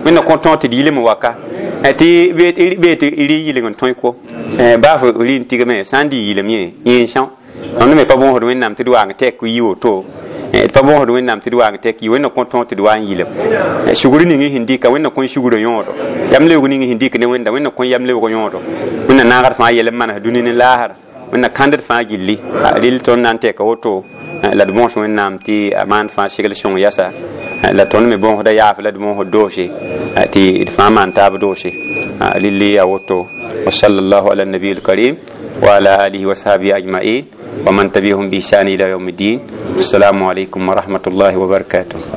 A: wẽnna kõ tõog tɩ d yɩlem waka tɩ beet rɩ yɩlg n tõe ko baa fo rɩ n tigme sã n dɩ yɩlem yẽ yẽ sã tõnd me pa bõosd wẽnnaam tɩ d waang tɛk yi woto d pa bõosd wẽnnaam tɩ d waang tɛk yi wẽnna kõ tõog tɩ d wa n yɩlem sugr ning sẽn dɩka wẽnna kõ sugrã yõodo yam lebg ning sẽn dɩk ne wẽnda wẽnna kõ yam lebg yõodo wẽnna naagd fãa yɛl n manes dũni ne laasr wẽnna kãndd fãa gilli rɩl tõnd na n tɛka woto la d bõos wẽnnaam tɩ a maan fãa segl sõng yasa la tõnd me bõosda yaaf la d bõosd doose tɩ d fãa maan taab doose rɩl a woto wa sallallahu ala nabi alkarim wa ala alihi wa sahbihi ajma'in wa man tabi'ahum bi ihsan ila yawm الدين السلام عليكم ورحمة الله وبركاته